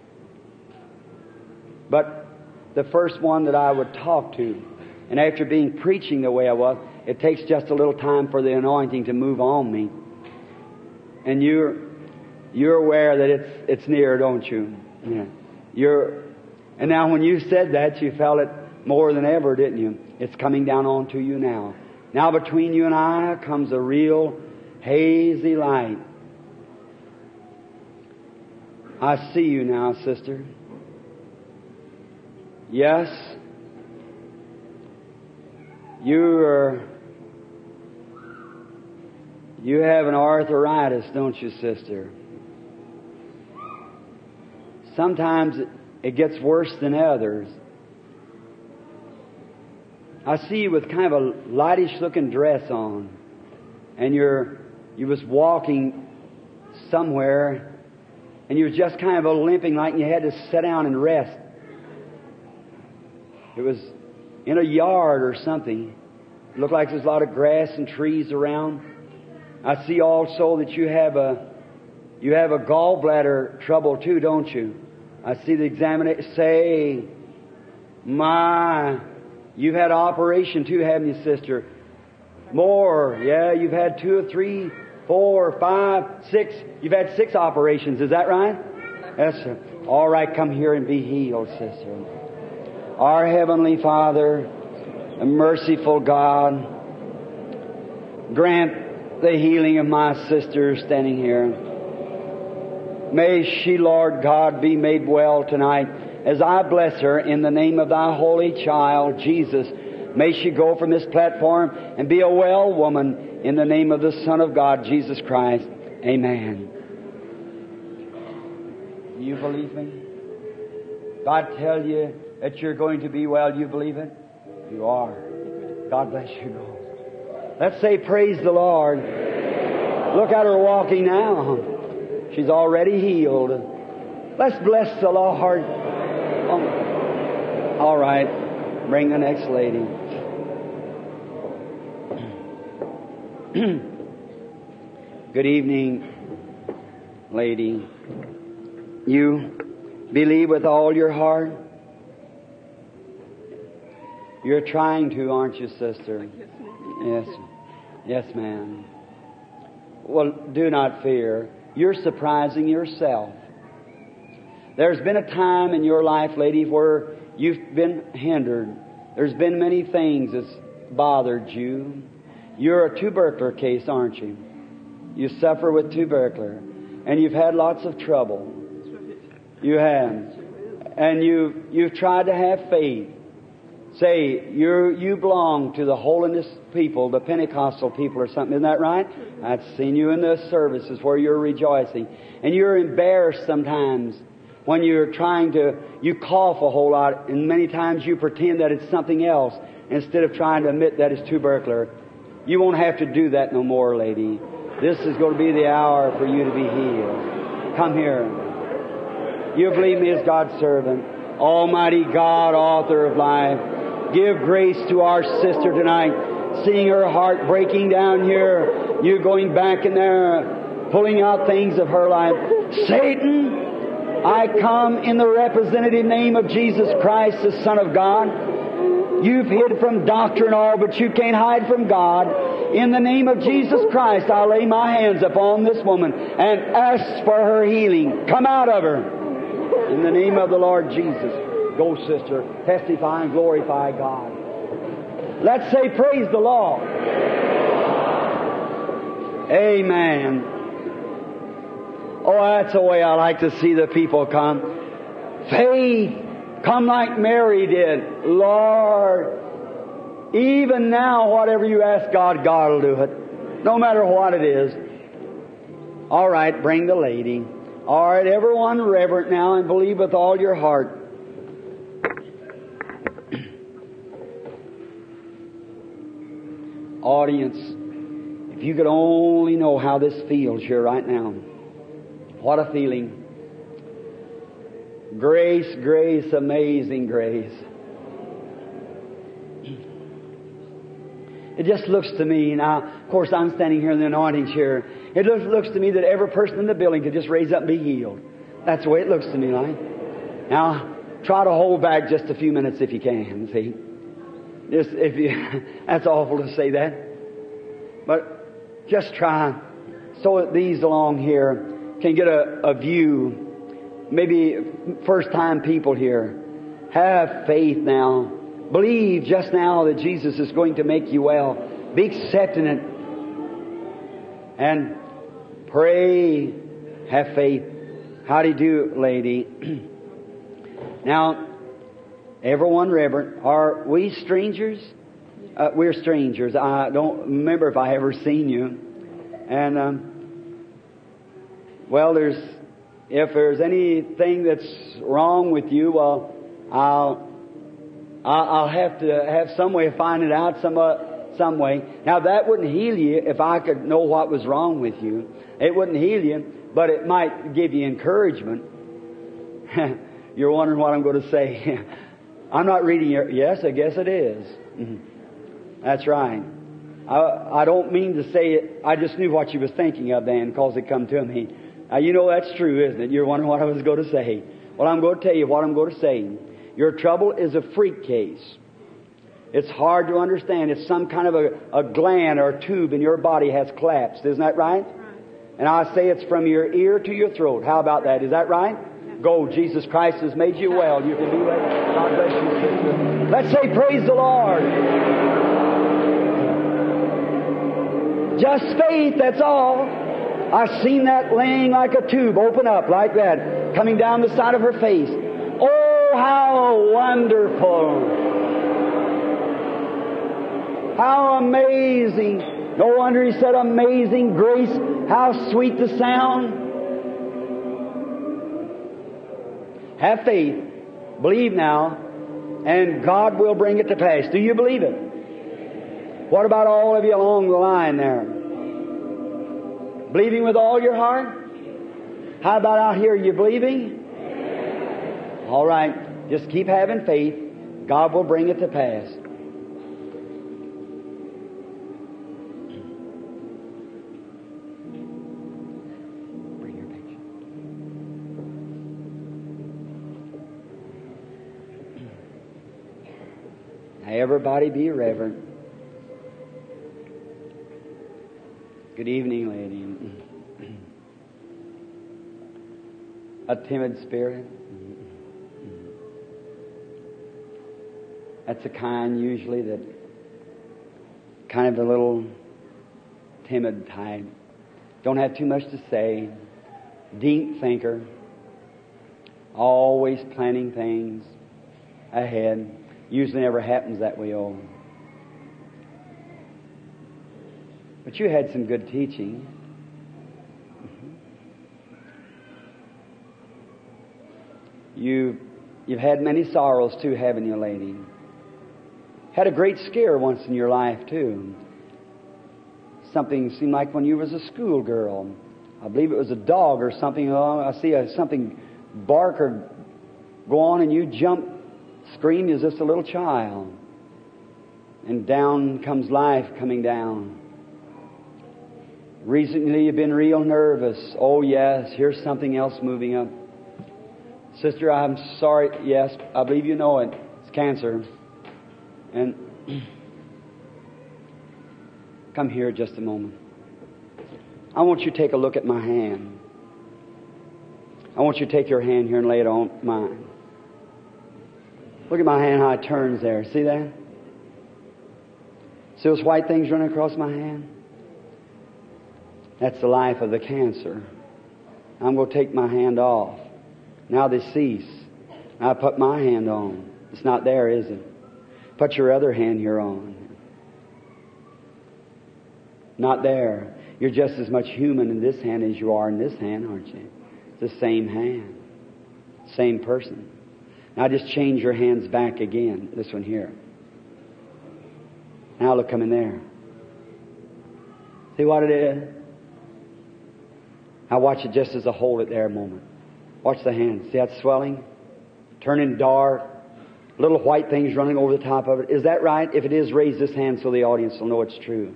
but the first one that I would talk to. And after being preaching the way I was, it takes just a little time for the anointing to move on me. And you're aware that it's near, don't you? Yeah. And now when you said that, you felt it more than ever, didn't you? It's coming down onto you now. Now between you and I comes a real hazy light. I see you now, sister. Yes. You have an arthritis, don't you, sister? Sometimes it gets worse than others. I see you with kind of a lightish-looking dress on, and you was walking somewhere, and you was just kind of limping like you had to sit down and rest. It was in a yard or something. It looked like there's a lot of grass and trees around. I see also that you have a gallbladder trouble too, don't you? I see the examination. Say, you've had an operation too, haven't you, sister? More. Yeah, you've had 2 or 3, 4, 5, 6. You've had 6 operations. Is that right? Yes, sir. All right, come here and be healed, sister. Our Heavenly Father, a merciful God, grant the healing of my sister standing here. May she, Lord God, be made well tonight. As I bless her in the name of Thy holy child, Jesus, may she go from this platform and be a well woman in the name of the Son of God, Jesus Christ. Amen. Do you believe me? God tell you that you're going to be well. Do you believe it? You are. God bless you. Let's say praise the Lord. Look at her walking now. She's already healed. Let's bless the Lord. All right. Bring the next lady. Good evening, lady. You believe with all your heart? You're trying to, aren't you, sister? Yes. Yes, ma'am. Well, do not fear. You're surprising yourself. There's been a time in your life, lady, where you've been hindered. There's been many things that's bothered you. You're a tubercular case, aren't you? You suffer with tubercular. And you've had lots of trouble. You have. And you've tried to have faith. Say, you belong to the holiness people, the Pentecostal people or something. Isn't that right? I've seen you in the services where you're rejoicing. And you're embarrassed sometimes when you're trying to, you cough a whole lot, and many times you pretend that it's something else instead of trying to admit that it's tubercular. You won't have to do that no more, lady. This is going to be the hour for you to be healed. Come here. You believe me as God's servant. Almighty God, author of life, give grace to our sister tonight, seeing her heart breaking down here. You going back in there, pulling out things of her life. Satan, I come in the representative name of Jesus Christ, the Son of God. You've hid from doctor and all, but you can't hide from God. In the name of Jesus Christ, I'll lay my hands upon this woman and ask for her healing. Come out of her. In the name of the Lord Jesus. Go, sister. Testify and glorify God. Let's say praise the Lord. Amen. Oh, that's the way I like to see the people come. Faith. Come like Mary did. Lord, even now, whatever you ask God, God will do it. No matter what it is. All right, bring the lady. All right, everyone reverent now and believe with all your heart. Audience, if you could only know how this feels here right now. What a feeling. Grace, grace, amazing grace. It just looks to me, now, of course I'm standing here in the anointing chair. It looks to me that every person in the building could just raise up and be healed. That's the way it looks to me like. Now, try to hold back just a few minutes if you can, see. Just if you, that's awful to say that. But just try so that these along here can get a view. Maybe first time people here. Have faith now. Believe just now that Jesus is going to make you well. Be accepting it. And pray. Have faith. How do you do, lady? Now, everyone reverent. Are we strangers? We're strangers. I don't remember if I ever seen you. And, well, if there's anything that's wrong with you, well, I'll have to have some way of finding it out some way. Now that wouldn't heal you if I could know what was wrong with you. It wouldn't heal you, but it might give you encouragement. You're wondering what I'm going to say. I'm not reading your... Yes, I guess it is. That's right. I don't mean to say it. I just knew what you was thinking of then because it come to me. Now, you know that's true, isn't it? You're wondering what I was going to say. Well, I'm going to tell you what I'm going to say. Your trouble is a freak case. It's hard to understand. It's some kind of a gland or a tube in your body has collapsed. Isn't that right? And I say it's from your ear to your throat. How about that? Is that right? Go. Jesus Christ has made you well. You can do that. God bless you, sister. Let's say praise the Lord. Just faith, that's all. I've seen that laying like a tube open up like that, coming down the side of her face. Oh, how wonderful. How amazing. No wonder he said amazing grace. How sweet the sound. Have faith. Believe now. And God will bring it to pass. Do you believe it? What about all of you along the line there? Believing with all your heart? How about out here? You believing? All right. Just keep having faith. God will bring it to pass. Bring your picture. Now everybody be reverent. Good evening, lady. A timid spirit. That's a kind usually that kind of a little timid type. Don't have too much to say. Deep thinker. Always planning things ahead. Usually never happens that way, oh. But you had some good teaching. You've had many sorrows too, haven't you, lady? Had a great scare once in your life too. Something seemed like when you was a schoolgirl. I believe it was a dog or something. I see something bark or go on and you jump, scream. You're just a little child. And down comes life coming down. Recently you've been real nervous. Oh yes, here's something else moving up. Sister, I'm sorry. Yes, I believe you know it. It's cancer. And come here just a moment. I want you to take a look at my hand. I want you to take your hand here and lay it on mine. Look at my hand, how it turns there. See that? See those white things running across my hand? That's the life of the cancer. I'm going to take my hand off. Now they cease. I put my hand on. It's not there, is it? Put your other hand here on. Not there. You're just as much human in this hand as you are in this hand, aren't you? It's the same hand. Same person. Now just change your hands back again. This one here. Now look, come in there. See what it is? Now watch it just as I hold it there a moment. Watch the hand. See that swelling? Turning dark. Little white things running over the top of it. Is that right? If it is, raise this hand so the audience will know it's true.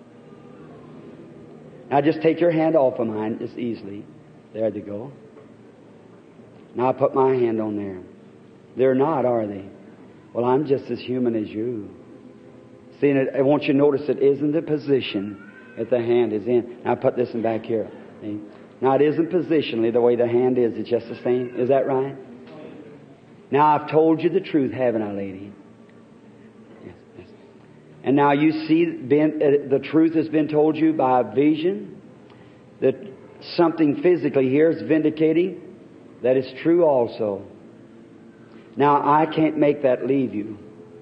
Now just take your hand off of mine just easily. There they go. Now I put my hand on there. They're not, are they? Well, I'm just as human as you. See, and I want you to notice it isn't the position that the hand is in. Now I put this in back here. See? Now it isn't positionally the way the hand is. It's just the same. Is that right? Now I've told you the truth, haven't I, lady? Yes, yes. And now you see the truth has been told you by a vision. That something physically here is vindicating that it's true also. Now I can't make that leave you.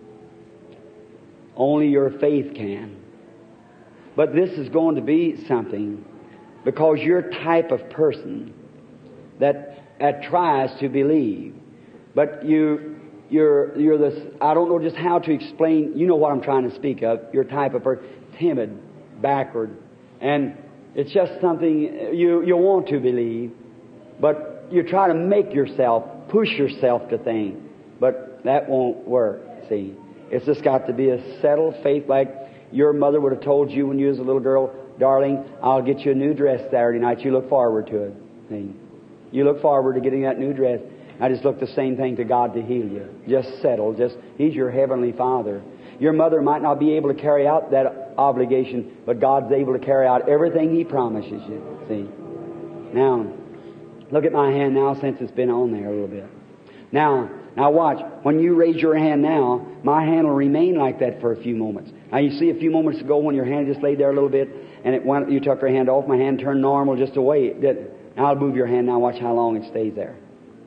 Only your faith can. But this is going to be something because you're a type of person that tries to believe. But you're this, I don't know just how to explain, you know what I'm trying to speak of. You're a type of person, timid, backward. And it's just something you want to believe, but you try to make yourself, push yourself to things. But that won't work, see. It's just got to be a settled faith like your mother would have told you when you was a little girl, darling, I'll get you a new dress Saturday night. You look forward to it. See? You look forward to getting that new dress. I just look the same thing to God to heal you. Just settle. He's your heavenly Father. Your mother might not be able to carry out that obligation, but God's able to carry out everything He promises you. See? Now, look at my hand now since it's been on there a little bit. Now watch. When you raise your hand now, my hand will remain like that for a few moments. Now you see a few moments ago when your hand just laid there a little bit and you took your hand off, my hand turned normal just away. It didn't. Now I'll move your hand now. Watch how long it stays there.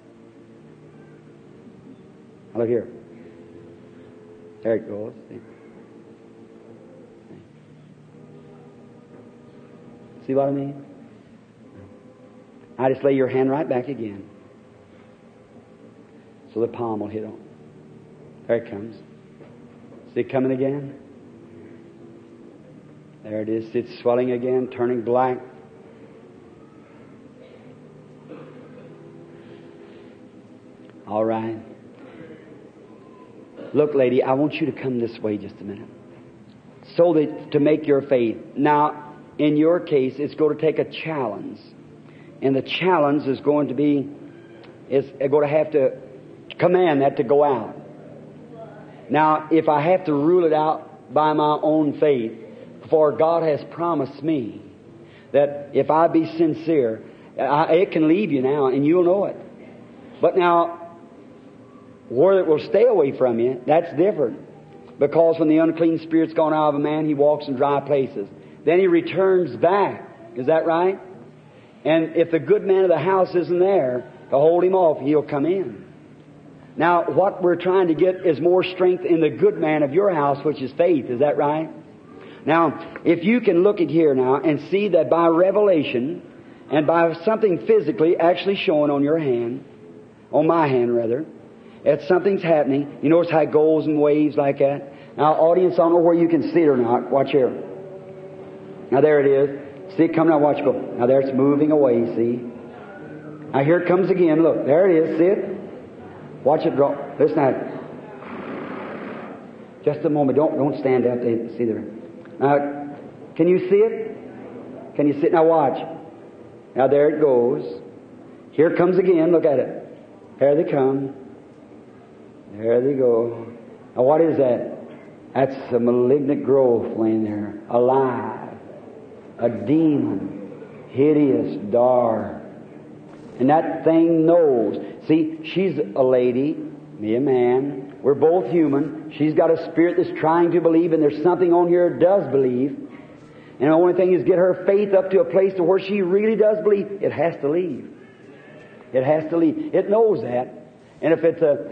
Now look here. There it goes. See what I mean? I just lay your hand right back again. So the palm will hit on. There it comes. See it coming again? There it is. It's swelling again, turning black. All right. Look, lady, I want you to come this way just a minute. So that to make your faith. Now, in your case, it's going to take a challenge. And the challenge is going to have to command that to go out. Now, if I have to rule it out by my own faith, for God has promised me that if I be sincere, it can leave you now and you'll know it. But now, where it will stay away from you, that's different. Because when the unclean spirit's gone out of a man, he walks in dry places. Then he returns back. Is that right? And if the good man of the house isn't there to hold him off, he'll come in. Now, what we're trying to get is more strength in the good man of your house, which is faith. Is that right? Now, if you can look at here now and see that by revelation and by something physically actually showing on your hand, On my hand, rather. That something's happening. You notice how it goes in waves like that? Now, audience, I don't know where you can see it or not. Watch here. Now, there it is. See it coming out. Watch it go. Now, there it's moving away, see? Now, here it comes again. Look, there it is. See it? Watch it draw. Listen to it. Just a moment. Don't stand up. See there. Now, can you see it? Can you see it? Now, watch. Now, there it goes. Here it comes again. Look at it. There they come. There they go. Now, what is that? That's a malignant growth laying there. Alive. A demon. Hideous. Dark. And that thing knows. See, she's a lady, me a man. We're both human. She's got a spirit that's trying to believe, and there's something on here that does believe. And the only thing is get her faith up to a place to where she really does believe. It has to leave. It has to leave. It knows that. And if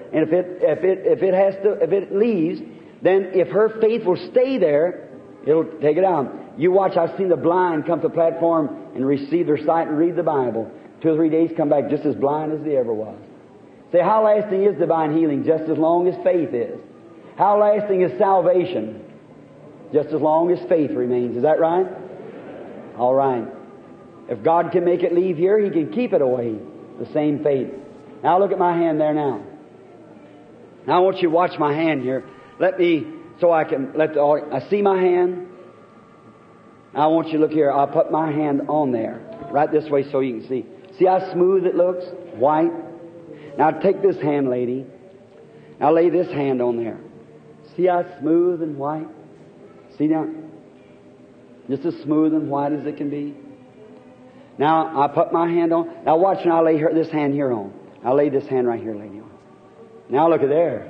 it leaves, then if her faith will stay there, it'll take it out. You watch. I've seen the blind come to the platform and receive their sight and read the Bible. 2 or 3 days come back just as blind as they ever was. Say, how lasting is divine healing? Just as long as faith is. How lasting is salvation? Just as long as faith remains. Is that right? All right. If God can make it leave here, He can keep it away. The same faith. Now look at my hand there now. Now I want you to watch my hand here. Let me, so I can let the audience, I see my hand. Now I want you to look here. I'll put my hand on there. Right this way so you can see. See how smooth it looks? White. Now take this hand, lady. Now lay this hand on there. See how smooth and white? See now? Just as smooth and white as it can be. Now I put my hand on. Now watch, and I'll lay this hand here on. I'll lay this hand right here, lady, on. Now look at there.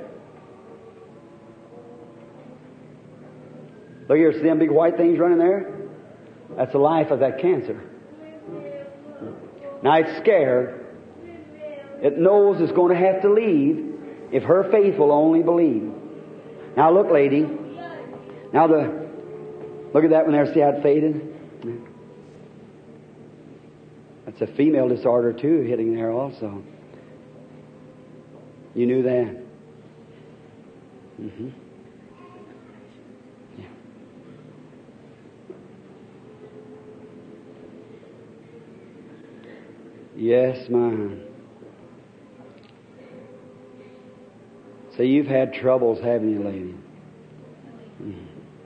Look here, see them big white things running there? That's the life of that cancer. Now it's scared. It knows it's going to have to leave if her faith will only believe. Now look, lady. Now look at that one there. See how it faded? That's a female disorder too, hitting there also. You knew that? Mm-hmm. Yeah. Yes, ma'am. So you've had troubles, haven't you, lady? Mm-hmm.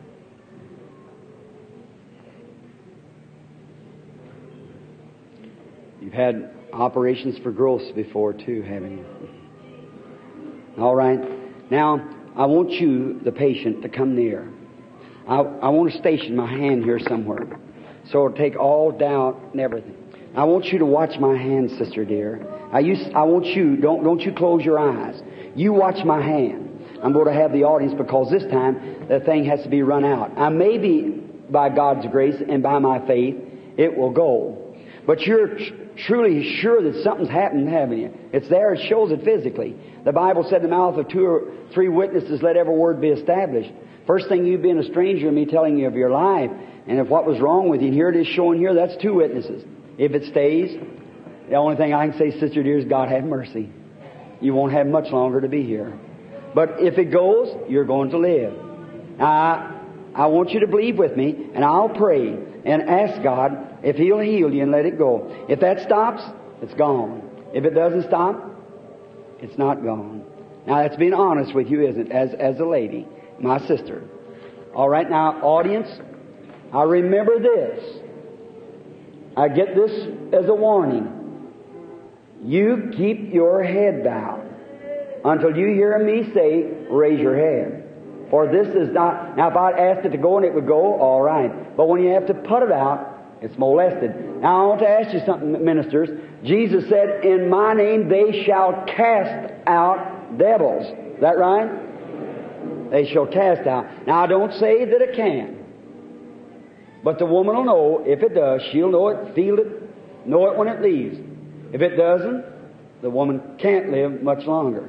You've had operations for growths before too, haven't you? All right. Now, I want you, the patient, to come near. I want to station my hand here somewhere, so it'll take all doubt and everything. I want you to watch my hand, sister dear. I want you, don't you close your eyes. You watch my hand. I'm going to have the audience because this time the thing has to be run out. I may be, by God's grace and by my faith, it will go. But you're truly sure that something's happened, haven't you? It's there. It shows it physically. The Bible said in the mouth of 2 or 3 witnesses, let every word be established. First thing, you've been a stranger to me telling you of your life and of what was wrong with you. And here it is showing here. That's 2 witnesses. If it stays, the only thing I can say, sister dear, is God have mercy. You won't have much longer to be here. But if it goes, you're going to live. Now, I want you to believe with me, and I'll pray and ask God if He'll heal you and let it go. If that stops, it's gone. If it doesn't stop, it's not gone. Now, that's being honest with you, isn't it? As a lady, my sister. All right, now, audience, I remember this. I get this as a warning. You keep your head bowed until you hear me say, raise your head. For this is not... Now, if I'd asked it to go and it would go, all right. But when you have to put it out, it's molested. Now, I want to ask you something, ministers. Jesus said, in my name they shall cast out devils. Is that right? They shall cast out. Now, I don't say that it can. But the woman will know. If it does, she'll know it, feel it, know it when it leaves. If it doesn't, the woman can't live much longer.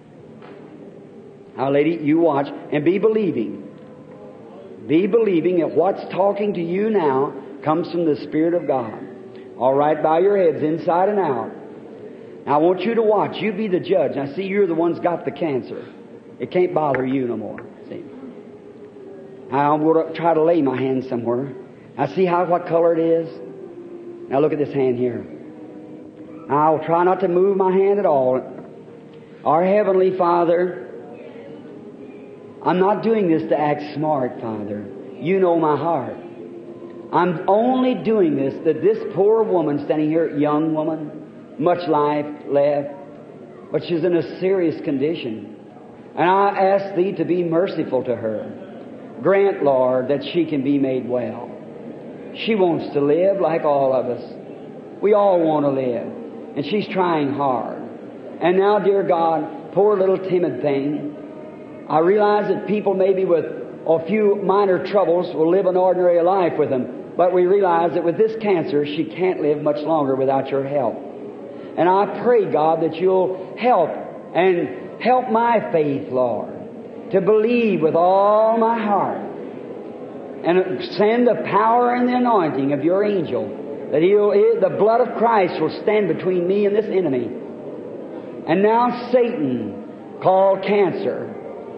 Now, lady, you watch and be believing. Be believing that what's talking to you now comes from the Spirit of God. All right, bow your heads inside and out. Now, I want you to watch. You be the judge. Now, see, you're the one's got the cancer. It can't bother you no more. See? Now, I'm going to try to lay my hand somewhere. Now, see what color it is? Now, look at this hand here. Now, I'll try not to move my hand at all. Our Heavenly Father, I'm not doing this to act smart, Father. You know my heart. I'm only doing this that this poor woman standing here, young woman, much life left, but she's in a serious condition. And I ask Thee to be merciful to her. Grant, Lord, that she can be made well. She wants to live like all of us. We all want to live. And she's trying hard. And now, dear God, poor little timid thing, I realize that people maybe with a few minor troubles will live an ordinary life with them. But we realize that with this cancer, she can't live much longer without Your help. And I pray, God, that You'll help and help my faith, Lord, to believe with all my heart. And send the power and the anointing of Your angel, that the blood of Christ will stand between me and this enemy. And now Satan, called cancer,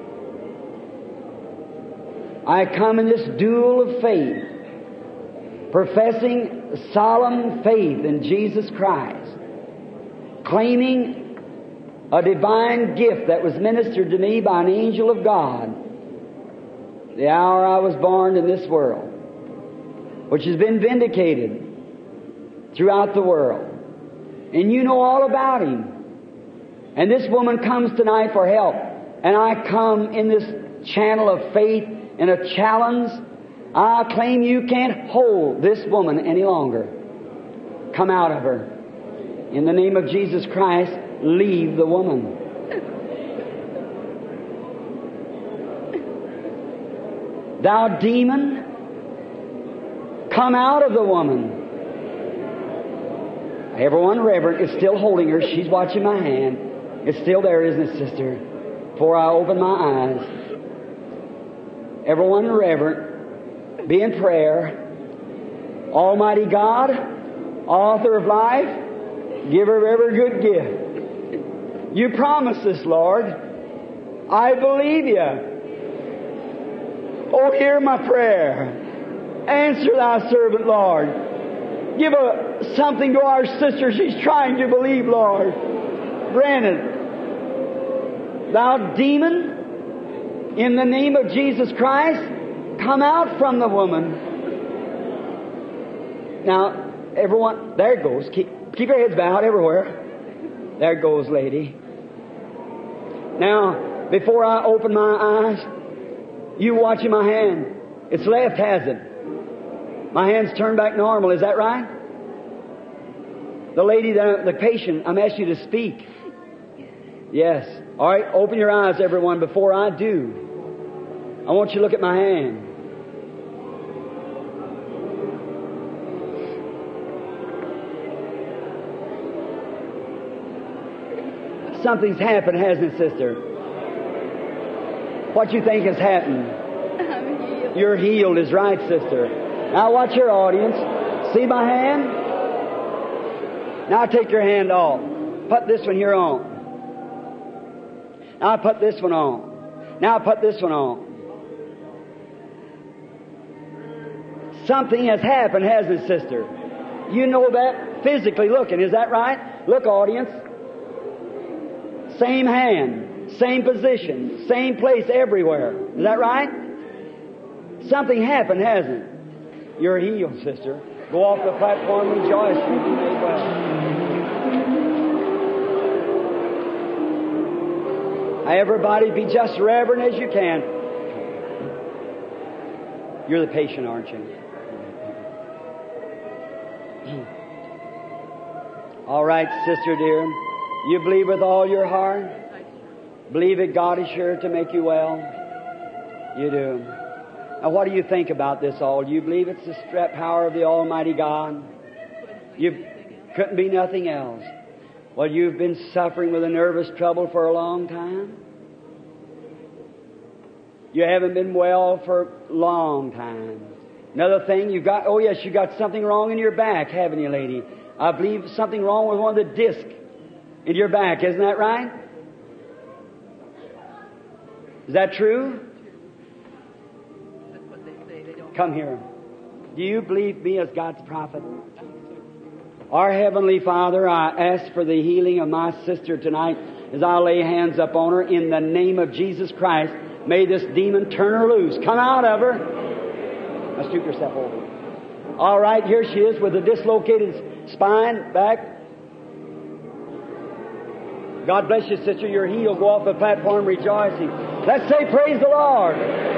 I come in this duel of faith, professing solemn faith in Jesus Christ, claiming a divine gift that was ministered to me by an angel of God the hour I was born in this world, which has been vindicated throughout the world. And You know all about him. And this woman comes tonight for help. And I come in this channel of faith in a challenge. I claim You can't hold this woman any longer. Come out of her. In the name of Jesus Christ, leave the woman. Thou demon, come out of the woman. Everyone reverent is still holding her. She's watching my hand. It's still there, isn't it, sister? Before I open my eyes. Everyone reverent, be in prayer. Almighty God, author of life, giver of every good gift. You promised this, Lord. I believe You. Oh, hear my prayer. Answer Thy servant, Lord. Give something to our sister. She's trying to believe, Lord. Grant it. Thou demon, in the name of Jesus Christ, come out from the woman. Now, everyone, there it goes. Keep your heads bowed everywhere. There it goes, lady. Now, before I open my eyes, you watching my hand. It's left, has it? My hand's turned back normal. Is that right? The lady, the patient, I'm asking you to speak. Yes. All right, open your eyes, everyone. Before I do, I want you to look at my hand. Something's happened, hasn't it, sister? What do you think has happened? I'm healed. You're healed is right, sister. Now watch your audience. See my hand? Now take your hand off. Put this one here on. Now put this one on. Now put this one on. Something has happened, hasn't it, sister? You know that physically looking. Is that right? Look, audience. Same hand. Same position, same place everywhere. Is that right? Something happened, hasn't it? You're healed, sister. Go off the platform, rejoice, and be made well. Everybody be just reverent as you can. You're the patient, aren't you? All right, sister dear. You believe with all your heart? Believe that God is sure to make you well? You do. Now, what do you think about this all? Do you believe it's the power of the Almighty God? You couldn't be nothing else. Well, you've been suffering with a nervous trouble for a long time. You haven't been well for a long time. Another thing, you got something wrong in your back, haven't you, lady? I believe something wrong with one of the discs. In your back, isn't that right? Is that true? Come here. Do you believe me as God's prophet? Our Heavenly Father, I ask for the healing of my sister tonight as I lay hands upon her in the name of Jesus Christ. May this demon turn her loose. Come out of her. Now stoop yourself over. All right, here she is with a dislocated spine back. God bless you, sister. You're healed. Go off the platform rejoicing. Let's say praise the Lord.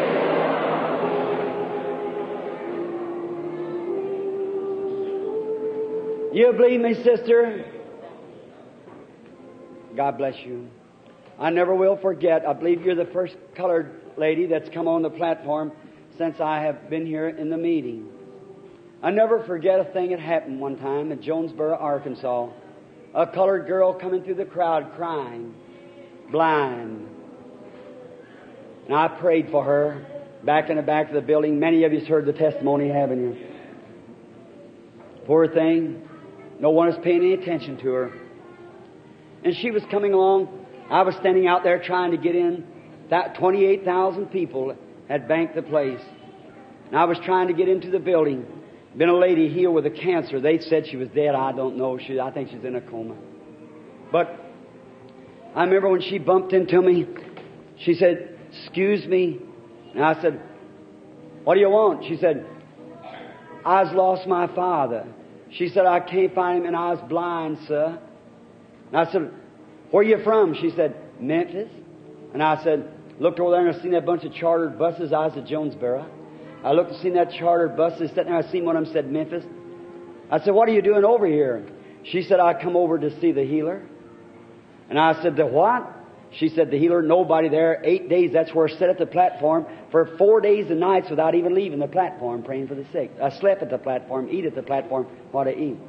You believe me, sister? God bless you. I never will forget. I believe you're the first colored lady that's come on the platform since I have been here in the meeting. I never forget a thing that happened one time in Jonesboro, Arkansas. A colored girl coming through the crowd crying, blind. And I prayed for her back in the back of the building. Many of you have heard the testimony, haven't you? Poor thing. No one is paying any attention to her. And she was coming along. I was standing out there trying to get in. That 28,000 people had banked the place. And I was trying to get into the building. Been a lady healed with a cancer. They said she was dead. I don't know. I think she's in a coma. But I remember when she bumped into me, she said, "Excuse me." And I said, "What do you want?" She said, "I've lost my father." She said, "I can't find him and I was blind, sir." And I said, "Where are you from?" She said, "Memphis." And I said, looked over there and I seen that bunch of chartered buses. I was at Jonesboro. I looked and seen that chartered bus sitting there. I seen one of them said Memphis. I said, "What are you doing over here?" She said, "I come over to see the healer." And I said, "The what?" She said, "The healer." Nobody there. 8 days. That's where I sat at the platform for 4 days and nights without even leaving the platform, praying for the sick. I slept at the platform, eat at the platform, what I eat.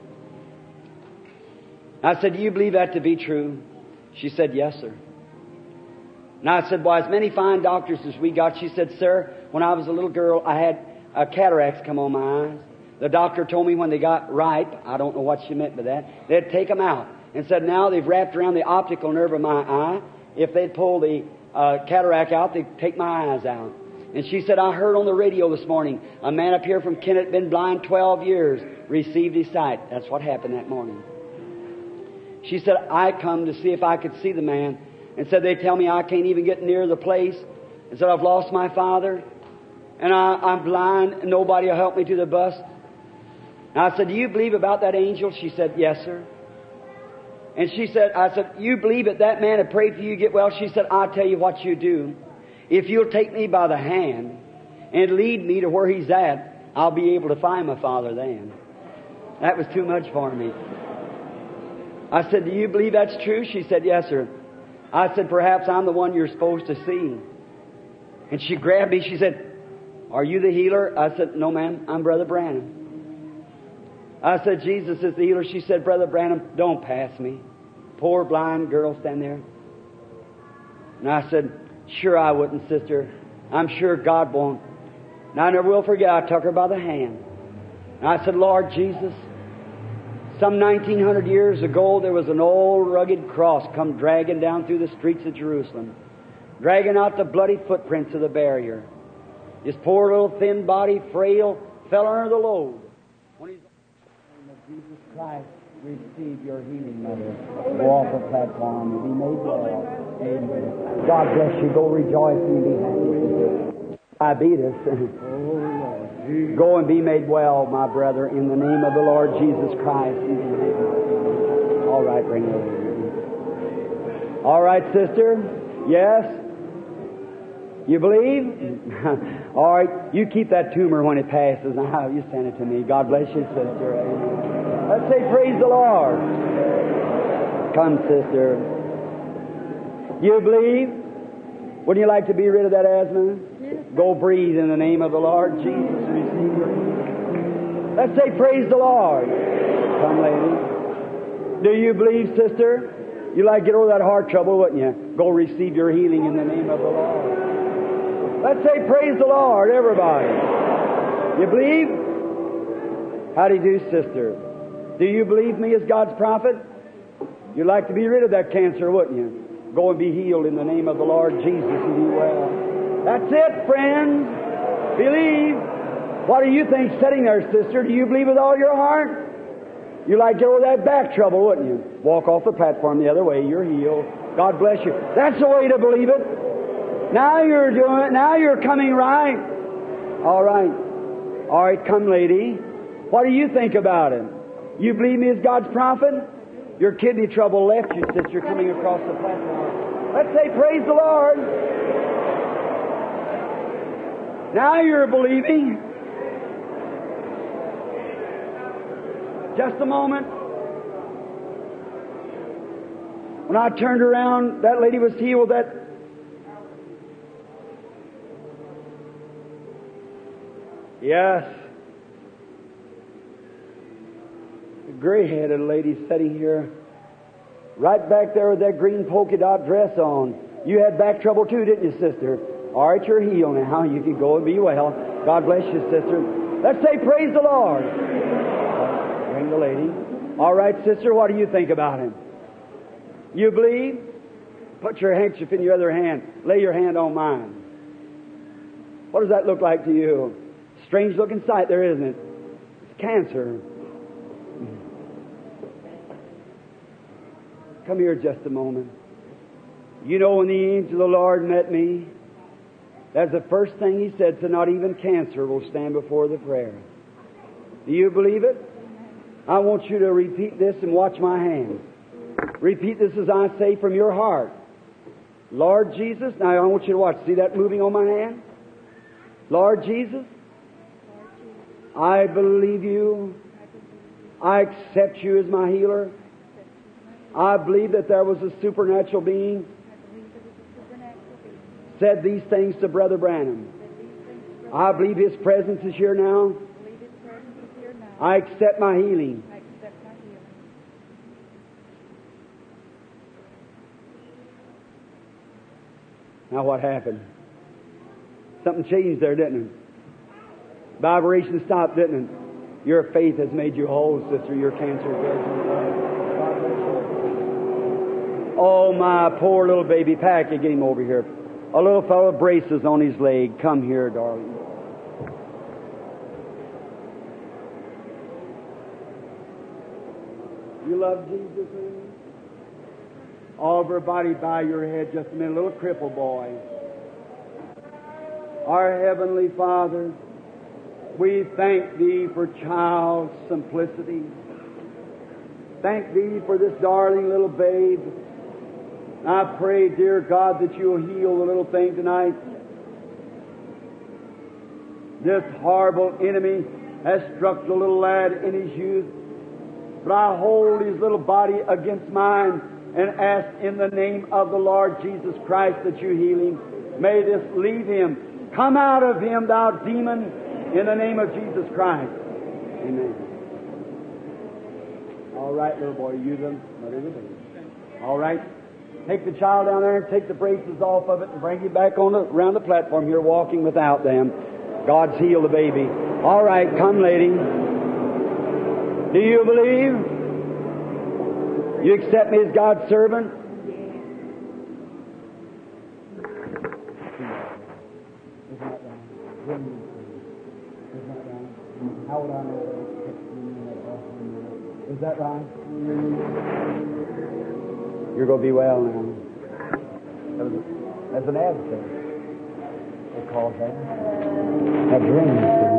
I said, "Do you believe that to be true?" She said, "Yes, sir." And I said, "Well, as many fine doctors as we got." She said, "Sir, when I was a little girl, I had cataracts come on my eyes. The doctor told me when they got ripe," I don't know what she meant by that, "they'd take them out. And said now they've wrapped around the optical nerve of my eye. If they'd pull the cataract out, they'd take my eyes out." And she said, "I heard on the radio this morning, a man up here from Kennett, been blind 12 years, received his sight." That's what happened that morning. She said, "I come to see if I could see the man." And said, "They tell me I can't even get near the place." And said, "I've lost my father. And I'm blind, and nobody will help me to the bus." And I said, "Do you believe about that angel?" She said, "Yes, sir." And she said, I said, "You believe that man had prayed for you to get well?" She said, "I'll tell you what you do. If you'll take me by the hand and lead me to where he's at, I'll be able to find my father then." That was too much for me. I said, "Do you believe that's true?" She said, "Yes, sir." I said, "Perhaps I'm the one you're supposed to see." And she grabbed me. She said, "Are you the healer?" I said, "No, ma'am. I'm Brother Branham." I said, "Jesus is the healer." She said, "Brother Branham, don't pass me." Poor blind girl standing there. And I said, "Sure I wouldn't, sister. I'm sure God won't." And I never will forget, I took her by the hand. And I said, "Lord Jesus, some 1900 years ago, there was an old rugged cross come dragging down through the streets of Jerusalem, dragging out the bloody footprints of the barrier. His poor little thin body, frail, fell under the load. When he's in the name of Jesus Christ, receive your healing, mother. Go off the platform and be made well. Amen. God bless you. Go rejoicing and be happy. Diabetes. Go and be made well, my brother, in the name of the Lord Jesus Christ. All right, bring it over. All right, sister. Yes? You believe? All right, you keep that tumor when it passes. Now, you send it to me. God bless you, sister. Amen. Let's say praise the Lord. Come, sister. You believe? Wouldn't you like to be rid of that asthma? Yes. Go breathe in the name of the Lord Jesus. Receive your healing. Let's say praise the Lord. Come, lady. Do you believe, sister? You'd like to get over that heart trouble, wouldn't you? Go receive your healing in the name of the Lord. Let's say praise the Lord, everybody. You believe? How do you do, sister? Do you believe me as God's prophet? You'd like to be rid of that cancer, wouldn't you? Go and be healed in the name of the Lord Jesus and be well. That's it, friends. Believe. What do you think sitting there, sister? Do you believe with all your heart? You'd like to get over that back trouble, wouldn't you? Walk off the platform the other way. You're healed. God bless you. That's the way to believe it. Now you're doing it. Now you're coming right. All right. All right, come, lady. What do you think about it? You believe me as God's prophet? Your kidney trouble left you, sister, coming across the platform. Let's say, praise the Lord. Now you're believing. Just a moment. When I turned around, that lady was healed. Yes. The gray-headed lady sitting here, right back there with that green polka dot dress on. You had back trouble too, didn't you, sister? All right, you're healed now. You can go and be well. God bless you, sister. Let's say, praise the Lord. Bring the lady. All right, sister, what do you think about him? You believe? Put your handkerchief in your other hand. Lay your hand on mine. What does that look like to you? Strange looking sight there, isn't it? It's cancer. Come here just a moment. You know, when the angel of the Lord met me, that's the first thing he said, so not even cancer will stand before the prayer. Do you believe it? I want you to repeat this and watch my hand. Repeat this as I say from your heart. Lord Jesus, now I want you to watch. See that moving on my hand? Lord Jesus, I believe you. I accept you as my healer. I believe that there was a supernatural being said these things to Brother Branham. I believe His presence is here now. I accept my healing. Now what happened? Something changed there, didn't it? Vibration stopped, didn't it? Your faith has made you whole, sister. Your cancer is dead. Oh, my poor little baby. Packy, get him over here. A little fellow with braces on his leg. Come here, darling. You love Jesus, man? All everybody bow your head just a minute. Little cripple boy. Our Heavenly Father, we thank Thee for child's simplicity. Thank Thee for this darling little babe. I pray, dear God, that You'll heal the little thing tonight. This horrible enemy has struck the little lad in his youth. But I hold his little body against mine and ask in the name of the Lord Jesus Christ that You heal him. May this leave him. Come out of him, thou demon, in the name of Jesus Christ. Amen. All right, little boy, use them. All right. Take the child down there and take the braces off of it and bring it back on around the platform here, walking without them. God's healed the baby. All right, come, lady. Do you believe? You accept me as God's servant? How would I know? Is that right? You're going to be well now. That's an abscess. They call that. A dream.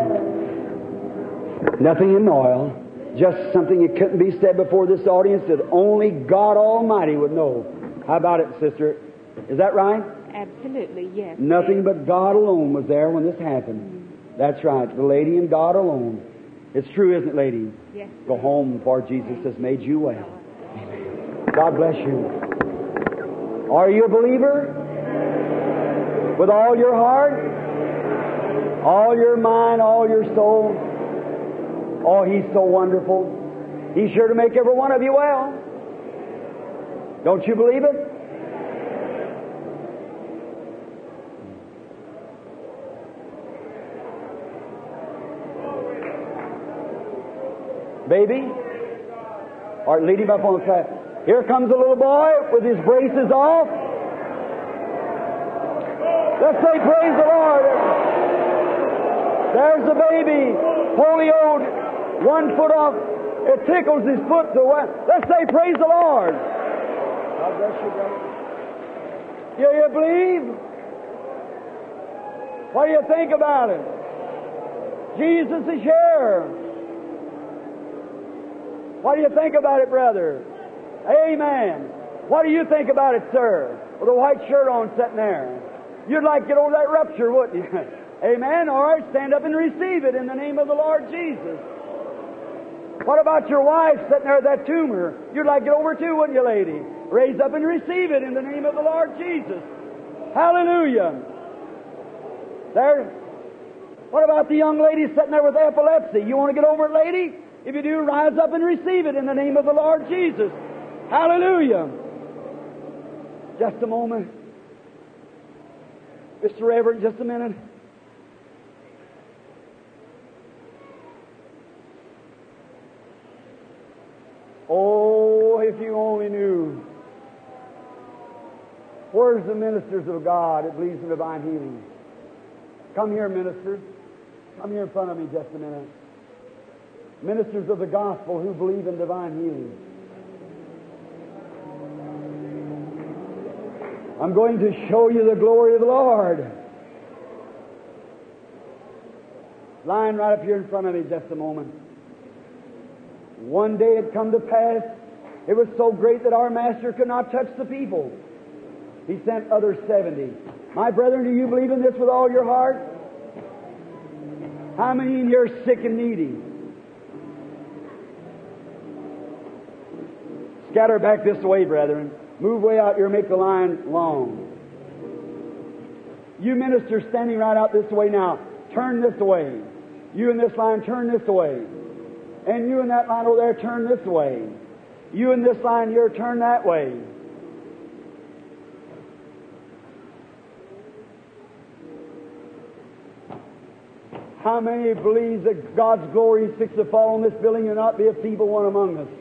Nothing in oil. Just something that couldn't be said before this audience that only God Almighty would know. How about it, sister? Is that right? Absolutely, yes. Nothing but God alone was there when this happened. That's right. The lady and God alone. It's true, isn't it, lady? Yes. Go home, for Jesus has made you well. Amen. God bless you. Are you a believer? With all your heart? All your mind, all your soul? Oh, He's so wonderful. He's sure to make every one of you well. Don't you believe it? Baby? Or lead him up on the platform. Here comes a little boy with his braces off. Let's say praise the Lord. There's the baby, polioed, 1 foot off. It tickles his foot. So let's say praise the Lord. God bless you, brother. Do you believe? What do you think about it? Jesus is here. What do you think about it, brother? Amen. What do you think about it, sir? With a white shirt on sitting there. You'd like to get over that rupture, wouldn't you? Amen. All right, stand up and receive it in the name of the Lord Jesus. What about your wife sitting there with that tumor? You'd like to get over it too, wouldn't you, lady? Raise up and receive it in the name of the Lord Jesus. Hallelujah. There. What about the young lady sitting there with epilepsy? You want to get over it, lady? If you do, rise up and receive it in the name of the Lord Jesus. Hallelujah. Just a moment. Mr. Reverend, just a minute. Oh, if you only knew. Where's the ministers of God that believes in divine healing? Come here, ministers. Come here in front of me just a minute. Ministers of the gospel who believe in divine healing. I'm going to show you the glory of the Lord. Lying right up here in front of me just a moment. One day it come to pass, it was so great that our Master could not touch the people. He sent other 70. My brethren, do you believe in this with all your heart? How many in here are sick and needy? Scatter back this way, brethren. Move way out here, make the line long. You ministers standing right out this way now, turn this way. You in this line, turn this way. And you in that line over there, turn this way. You in this line here, turn that way. How many believe that God's glory is fixed to fall on this building and not be a feeble one among us?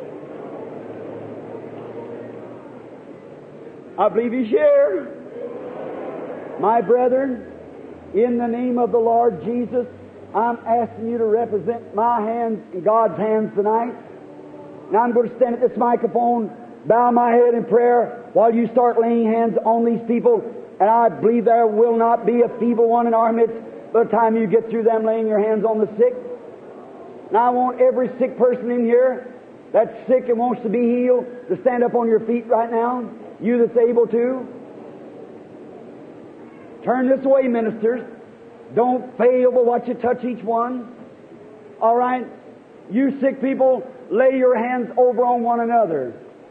I believe He's here. My brethren, in the name of the Lord Jesus, I'm asking you to represent my hands and God's hands tonight. Now I'm going to stand at this microphone, bow my head in prayer while you start laying hands on these people. And I believe there will not be a feeble one in our midst by the time you get through them laying your hands on the sick. Now I want every sick person in here that's sick and wants to be healed to stand up on your feet right now. You that's able to. Turn this way, ministers. Don't fail but what you touch each one. All right? You sick people, lay your hands over on one another.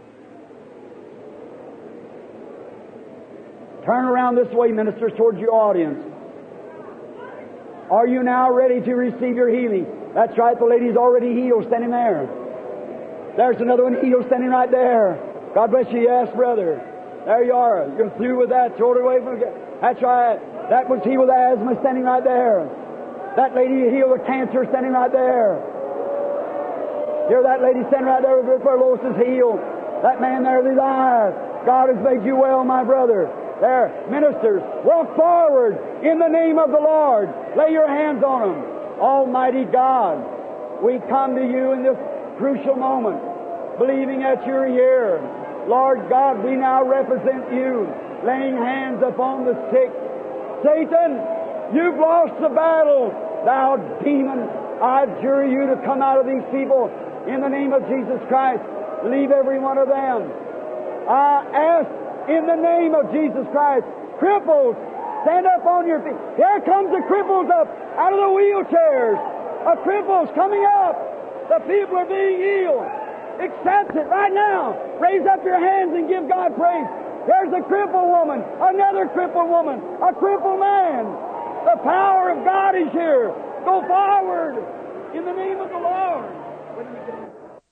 Turn around this way, ministers, towards your audience. Are you now ready to receive your healing? That's right, the lady's already healed, standing there. There's another one healed, standing right there. God bless you, yes, brother. There you are. You're through with that. Throw it away from the... That's right. That was healed with asthma, standing right there. That lady healed with cancer, standing right there. Hear that lady standing right there with tuberculosis healed. That man there with his eyes. God has made you well, my brother. There, ministers, walk forward in the name of the Lord. Lay your hands on them. Almighty God, we come to you in this crucial moment, believing that you're here. Lord God, we now represent you, laying hands upon the sick. Satan, you've lost the battle. Thou demon, I adjure you to come out of these people in the name of Jesus Christ. Leave every one of them. I ask in the name of Jesus Christ, cripples, stand up on your feet. Here comes the cripples up out of the wheelchairs. A cripple's coming up. The people are being healed. Accept it right now. Raise up your hands and give God praise. There's a crippled woman, another crippled woman, a crippled man. The power of God is here. Go forward in the name of the Lord.